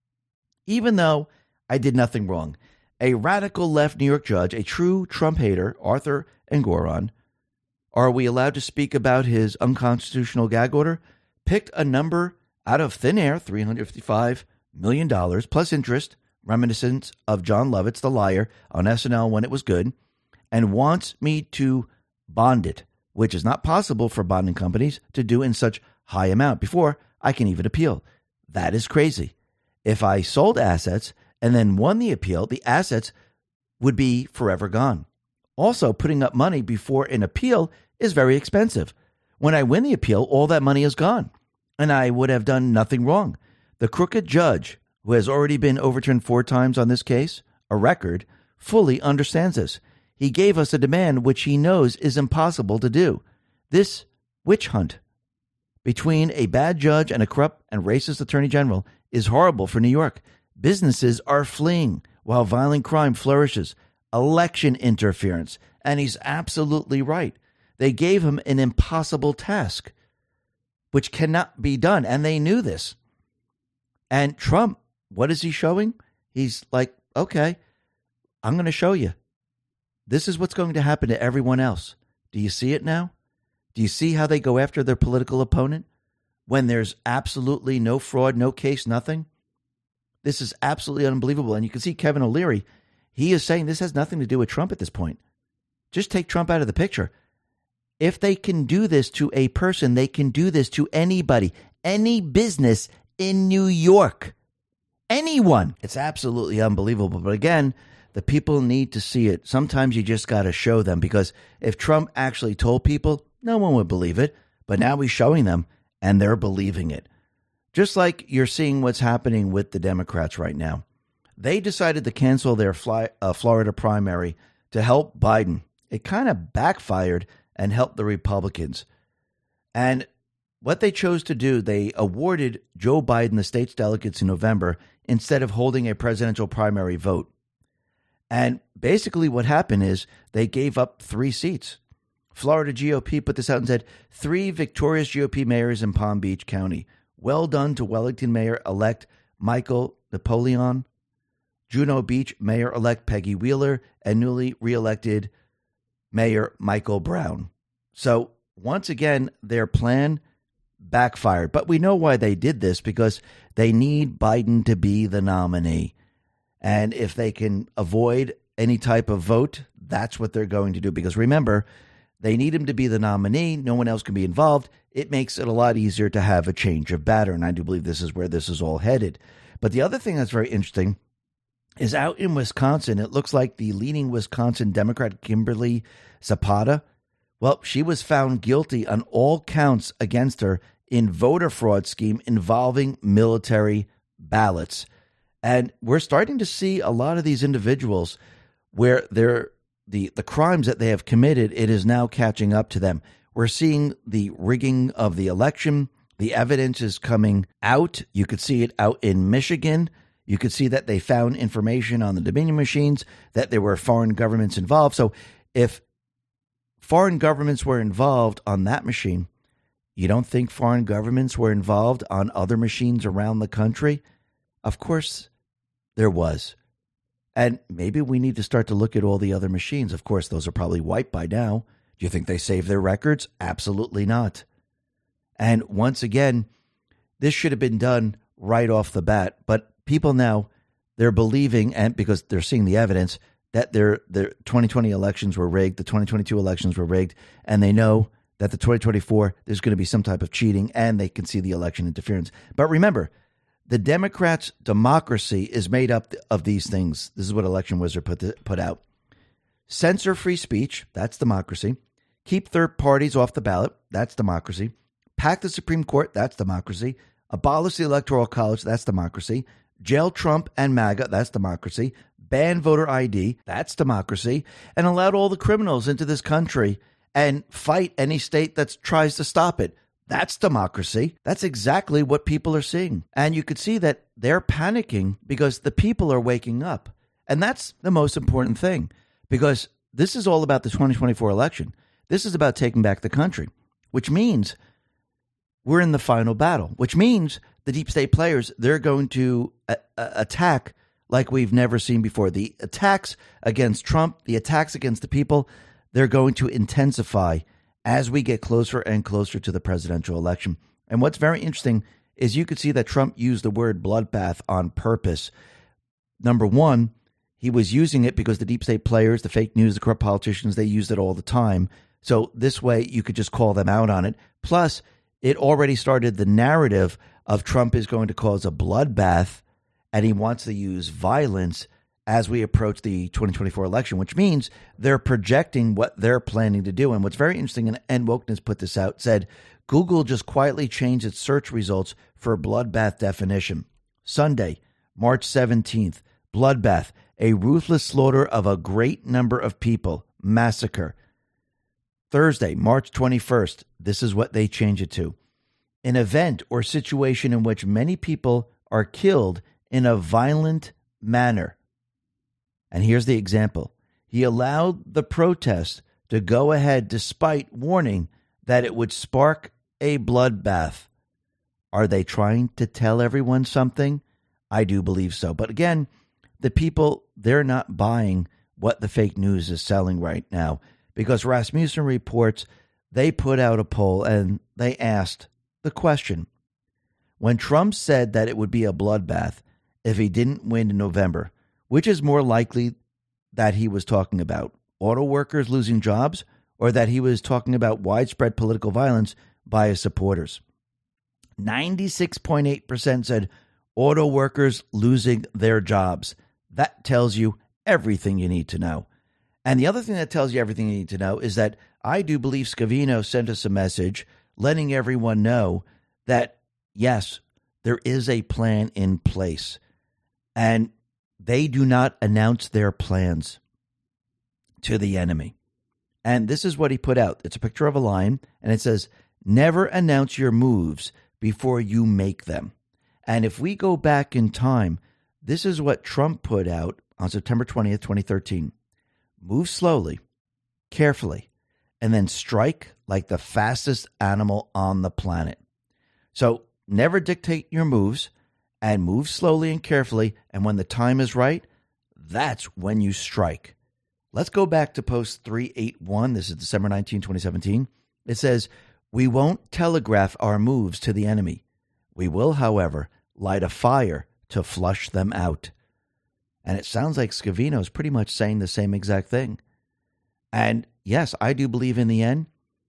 Even though I did nothing wrong, a radical left New York judge, a true Trump hater, Arthur Engoron, are we allowed to speak about his unconstitutional gag order? Picked a number out of thin air, three hundred fifty-five million dollars plus interest, reminiscent of John Lovitz, the liar, on S N L when it was good, and wants me to bond it, which is not possible for bonding companies to do in such high amount before I can even appeal. That is crazy. If I sold assets and then won the appeal, the assets would be forever gone. Also, putting up money before an appeal is very expensive. When I win the appeal, all that money is gone, and I would have done nothing wrong. The crooked judge, who has already been overturned four times on this case, a record, fully understands this. He gave us a demand which he knows is impossible to do. This witch hunt between a bad judge and a corrupt and racist attorney general is horrible for New York. Businesses are fleeing while violent crime flourishes. Election interference. And he's absolutely right. They gave him an impossible task, which cannot be done. And they knew this. And Trump, what is he showing? He's like, okay, I'm going to show you. This is what's going to happen to everyone else. Do you see it now? Do you see how they go after their political opponent when there's absolutely no fraud, no case, nothing? This is absolutely unbelievable. And you can see Kevin O'Leary, he is saying this has nothing to do with Trump at this point. Just take Trump out of the picture. If they can do this to a person, they can do this to anybody, any business in New York, anyone. It's absolutely unbelievable. But again, the people need to see it. Sometimes you just got to show them, because if Trump actually told people, no one would believe it. But now he's showing them and they're believing it. Just like you're seeing what's happening with the Democrats right now. They decided to cancel their fly, uh, Florida primary to help Biden. It kind of backfired and helped the Republicans. And what they chose to do, they awarded Joe Biden the state's delegates in November instead of holding a presidential primary vote. And basically what happened is they gave up three seats. Florida G O P put this out and said, three victorious G O P mayors in Palm Beach County. Well done to Wellington Mayor-elect Michael Napoleon, Juno Beach Mayor-elect Peggy Wheeler, and newly reelected Mayor Michael Brown. So once again, their plan backfired. But we know why they did this, because they need Biden to be the nominee. And if they can avoid any type of vote, that's what they're going to do. Because remember, they need him to be the nominee. No one else can be involved. It makes it a lot easier to have a change of batter. And I do believe this is where this is all headed. But the other thing that's very interesting is out in Wisconsin, it looks like the leading Wisconsin Democrat, Kimberly Zapata, well, she was found guilty on all counts against her in voter fraud scheme involving military ballots. And we're starting to see a lot of these individuals where they're the, the crimes that they have committed, it is now catching up to them. We're seeing the rigging of the election. The evidence is coming out. You could see it out in Michigan. You could see that they found information on the Dominion machines, that there were foreign governments involved. So if foreign governments were involved on that machine, you don't think foreign governments were involved on other machines around the country? Of course there was. And maybe we need to start to look at all the other machines. Of course, those are probably wiped by now. Do you think they saved their records? Absolutely not. And once again, this should have been done right off the bat. But people now, they're believing, and because they're seeing the evidence, that their their twenty twenty elections were rigged, the twenty twenty-two elections were rigged, and they know that the twenty twenty-four, there's going to be some type of cheating, and they can see the election interference. But remember, the Democrats' democracy is made up of these things. This is what Election Wizard put the, put out. Censor free speech, that's democracy. Keep third parties off the ballot, that's democracy. Pack the Supreme Court, that's democracy. Abolish the Electoral College, that's democracy. Jail Trump and MAGA, that's democracy. Ban voter I D, that's democracy. And allowed all the criminals into this country and fight any state that tries to stop it. That's democracy. That's exactly what people are seeing. And you could see that they're panicking because the people are waking up. And that's the most important thing, because this is all about the twenty twenty-four election. This is about taking back the country, which means we're in the final battle, which means the deep state players, they're going to a- a- attack like we've never seen before. The attacks against Trump, the attacks against the people, they're going to intensify as we get closer and closer to the presidential election. And what's very interesting is you could see that Trump used the word bloodbath on purpose. Number one, he was using it because the deep state players, the fake news, the corrupt politicians, they use it all the time. So this way you could just call them out on it. Plus, it already started the narrative of Trump is going to cause a bloodbath, and he wants to use violence as we approach the twenty twenty-four election, which means they're projecting what they're planning to do. And what's very interesting, and, and Wokeness put this out, said Google just quietly changed its search results for bloodbath definition. Sunday, March seventeenth, bloodbath, a ruthless slaughter of a great number of people, massacre. Thursday, March twenty-first, this is what they change it to. An event or situation in which many people are killed in a violent manner. And here's the example. He allowed the protest to go ahead despite warning that it would spark a bloodbath. Are they trying to tell everyone something? I do believe so. But again, the people, they're not buying what the fake news is selling right now, because Rasmussen reports they put out a poll and they asked the question, when Trump said that it would be a bloodbath if he didn't win in November, which is more likely that he was talking about? Auto workers losing jobs, or that he was talking about widespread political violence by his supporters? ninety-six point eight percent said auto workers losing their jobs. That tells you everything you need to know. And the other thing that tells you everything you need to know is that I do believe Scavino sent us a message letting everyone know that, yes, there is a plan in place. And they do not announce their plans to the enemy. And this is what he put out. It's a picture of a lion, and it says, never announce your moves before you make them. And if we go back in time, this is what Trump put out on September twentieth, twenty thirteen. Move slowly, carefully, and then strike like the fastest animal on the planet. So never dictate your moves, and move slowly and carefully, and when the time is right, that's when you strike. Let's go back to post three eighty-one. This is December nineteenth, twenty seventeen. It says, we won't telegraph our moves to the enemy. We will, however, light a fire to flush them out. And it sounds like Scavino is pretty much saying the same exact thing. And yes, I do believe in the end,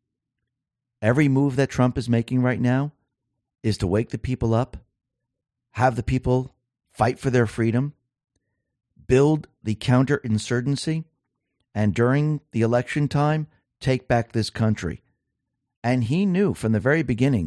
every move that Trump is making right now is to wake the people up, have the people fight for their freedom, build the counterinsurgency, and during the election time, take back this country. And he knew from the very beginning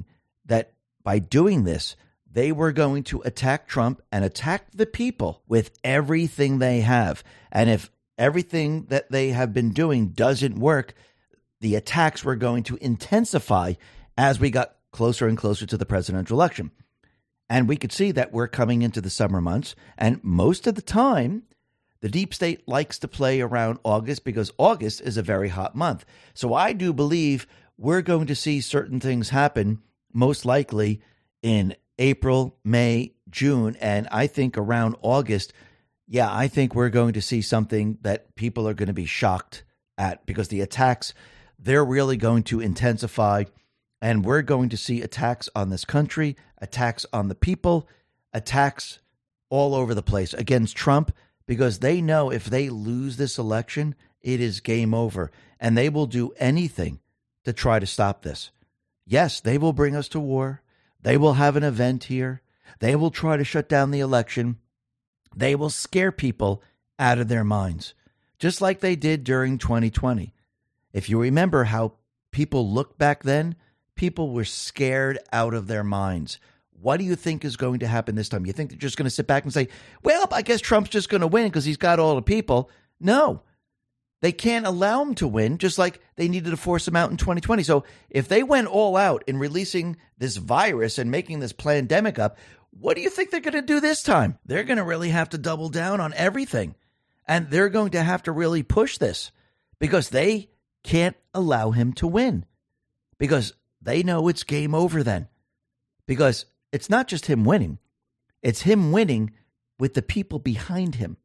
that by doing this, they were going to attack Trump and attack the people with everything they have. And if everything that they have been doing doesn't work, the attacks were going to intensify as we got closer and closer to the presidential election. And we could see that we're coming into the summer months. And most of the time, the deep state likes to play around August because August is a very hot month. So I do believe we're going to see certain things happen, most likely in April, May, June. And I think around August, yeah, I think we're going to see something that people are going to be shocked at because the attacks, they're really going to intensify. And we're going to see attacks on this country, attacks on the people, attacks all over the place against Trump, because they know if they lose this election, it is game over. And they will do anything to try to stop this. Yes, they will bring us to war. They will have an event here. They will try to shut down the election. They will scare people out of their minds, just like they did during twenty twenty. If you remember how people looked back then, people were scared out of their minds. What do you think is going to happen this time? You think they're just going to sit back and say, well, I guess Trump's just going to win because he's got all the people? No, they can't allow him to win, just like they needed to force him out in twenty twenty. So if they went all out in releasing this virus and making this pandemic up, what do you think they're going to do this time? They're going to really have to double down on everything. And they're going to have to really push this because they can't allow him to win, because they know it's game over then. Because it's not just him winning. It's him winning with the people behind him.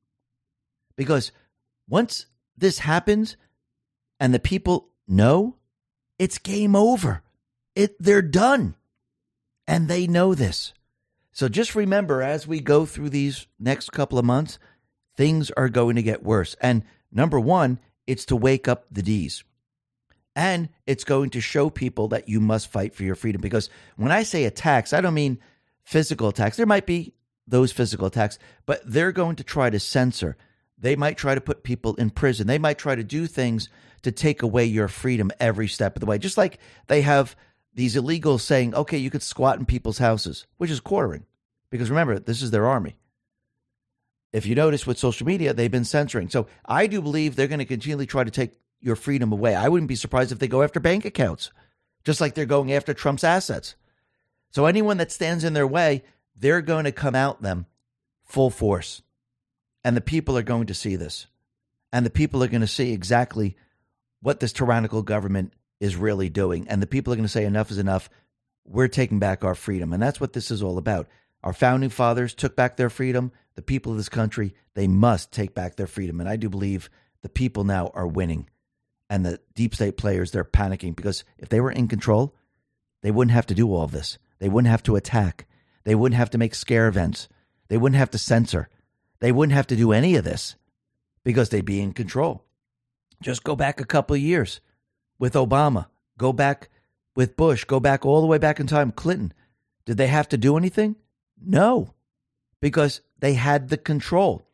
Because once this happens and the people know, it's game over. It they're done. And they know this. So just remember, as we go through these next couple of months, things are going to get worse. And number one, it's to wake up the D's. And it's going to show people that you must fight for your freedom. Because when I say attacks, I don't mean physical attacks. There might be those physical attacks, but they're going to try to censor. They might try to put people in prison. They might try to do things to take away your freedom every step of the way. Just like they have these illegals saying, okay, you could squat in people's houses, which is quartering. Because remember, this is their army. If you notice with social media, they've been censoring. So I do believe they're going to continually try to take your freedom away. I wouldn't be surprised if they go after bank accounts, just like they're going after Trump's assets. So anyone that stands in their way, they're going to come out them full force. And the people are going to see this. And the people are going to see exactly what this tyrannical government is really doing. And the people are going to say enough is enough. We're taking back our freedom. And that's what this is all about. Our founding fathers took back their freedom. The people of this country, they must take back their freedom. And I do believe the people now are winning. And the deep state players, they're panicking because if they were in control, they wouldn't have to do all of this. They wouldn't have to attack. They wouldn't have to make scare events. They wouldn't have to censor. They wouldn't have to do any of this because they'd be in control. Just go back a couple of years with Obama. Go back with Bush. Go back all the way back in time, Clinton. Did they have to do anything? No, because they had the control.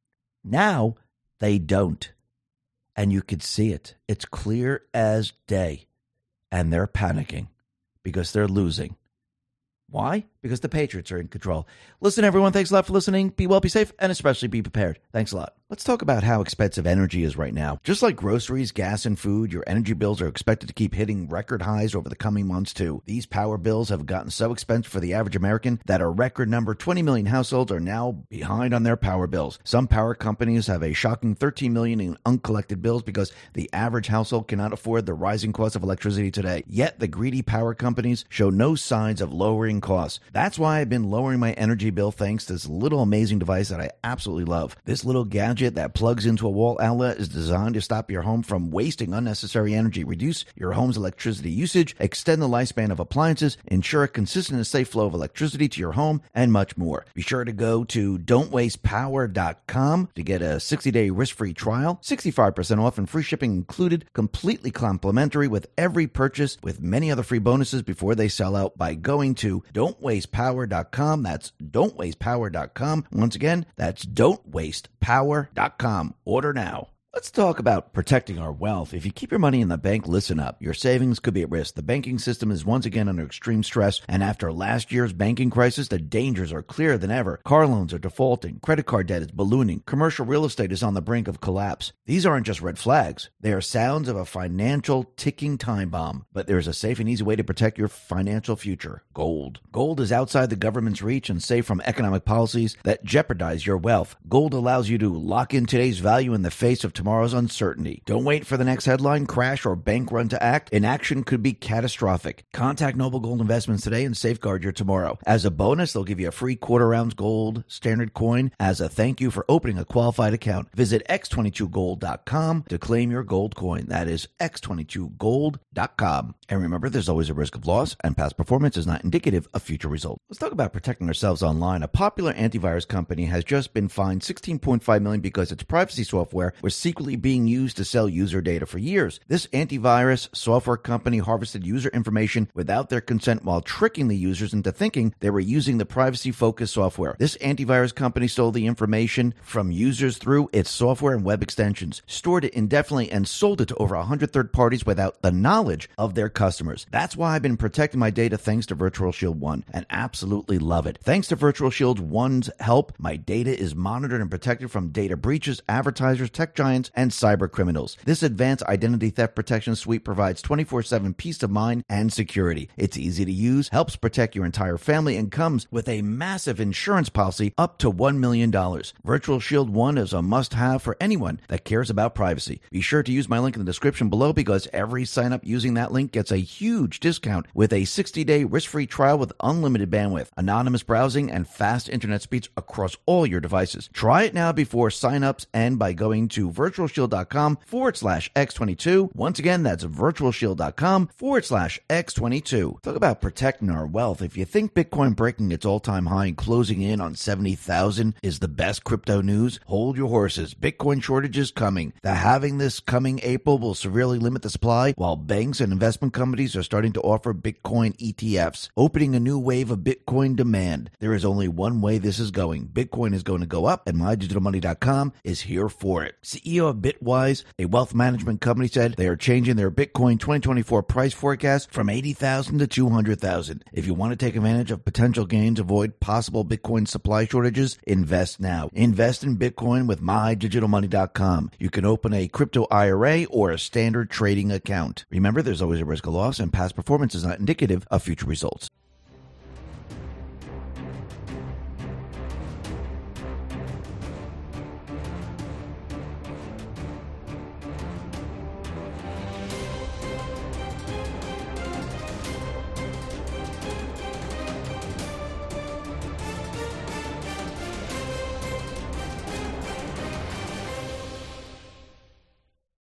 Now they don't. And you could see it. It's clear as day. And they're panicking because they're losing. Why? Because the Patriots are in control. Listen, everyone, thanks a lot for listening. Be well, be safe, and especially be prepared. Thanks a lot. Let's talk about how expensive energy is right now. Just like groceries, gas, and food, your energy bills are expected to keep hitting record highs over the coming months, too. These power bills have gotten so expensive for the average American that a record number, twenty million households, are now behind on their power bills. Some power companies have a shocking thirteen million in uncollected bills because the average household cannot afford the rising cost of electricity today. Yet the greedy power companies show no signs of lowering costs. That's why I've been lowering my energy bill thanks to this little amazing device that I absolutely love. This little gadget that plugs into a wall outlet is designed to stop your home from wasting unnecessary energy, reduce your home's electricity usage, extend the lifespan of appliances, ensure a consistent and safe flow of electricity to your home, and much more. Be sure to go to don't waste power dot com to get a sixty day risk-free trial, sixty-five percent off and free shipping included, completely complimentary with every purchase, with many other free bonuses before they sell out by going to don't waste power dot com. That's don't waste power dot com. Once again, that's don't waste power dot com. Order now. Let's talk about protecting our wealth. If you keep your money in the bank, listen up. Your savings could be at risk. The banking system is once again under extreme stress, and after last year's banking crisis, the dangers are clearer than ever. Car loans are defaulting, credit card debt is ballooning, commercial real estate is on the brink of collapse. These aren't just red flags. They are sounds of a financial ticking time bomb. But there is a safe and easy way to protect your financial future. Gold. Gold is outside the government's reach and safe from economic policies that jeopardize your wealth. Gold allows you to lock in today's value in the face of tomorrow's uncertainty. Don't wait for the next headline, crash, or bank run to act. Inaction could be catastrophic. Contact Noble Gold Investments today and safeguard your tomorrow. As a bonus, they'll give you a free quarter ounce gold standard coin as a thank you for opening a qualified account. Visit x twenty-two gold dot com to claim your gold coin. That is x twenty-two gold dot com. And remember, there's always a risk of loss, and past performance is not indicative of future results. Let's talk about protecting ourselves online. A popular antivirus company has just been fined sixteen point five million dollars because its privacy software was secretly being used to sell user data for years. This antivirus software company harvested user information without their consent while tricking the users into thinking they were using the privacy-focused software. This antivirus company stole the information from users through its software and web extensions, stored it indefinitely, and sold it to over one hundred third parties without the knowledge of their customers. That's why I've been protecting my data thanks to Virtual Shield One, and absolutely love it. Thanks to Virtual Shield One's help, my data is monitored and protected from data breaches, advertisers, tech giants, and cyber criminals. This advanced identity theft protection suite provides twenty-four seven peace of mind and security. It's easy to use, helps protect your entire family, and comes with a massive insurance policy up to one million dollars. Virtual Shield One is a must-have for anyone that cares about privacy. Be sure to use my link in the description below because every sign-up using that link gets a huge discount with a sixty day risk-free trial with unlimited bandwidth, anonymous browsing, and fast internet speeds across all your devices. Try it now before sign-ups end by going to virtual shield dot com forward slash x twenty-two. Once again, that's virtual shield dot com forward slash x twenty-two. Talk about protecting our wealth. If you think Bitcoin breaking its all-time high and closing in on seventy thousand is the best crypto news, hold your horses. Bitcoin shortage is coming. The halving this coming April will severely limit the supply, while banks and investment companies are starting to offer Bitcoin E T Fs, opening a new wave of Bitcoin demand. There is only one way this is going. Bitcoin is going to go up, and my digital money dot com is here for it. C E O of Bitwise, a wealth management company, said they are changing their Bitcoin twenty twenty-four price forecast from eighty thousand to two hundred thousand. If you want to take advantage of potential gains, avoid possible Bitcoin supply shortages, invest now. Invest in Bitcoin with my digital money dot com. You can open a crypto I R A or a standard trading account. Remember, there's always a risk of loss, and past performance is not indicative of future results.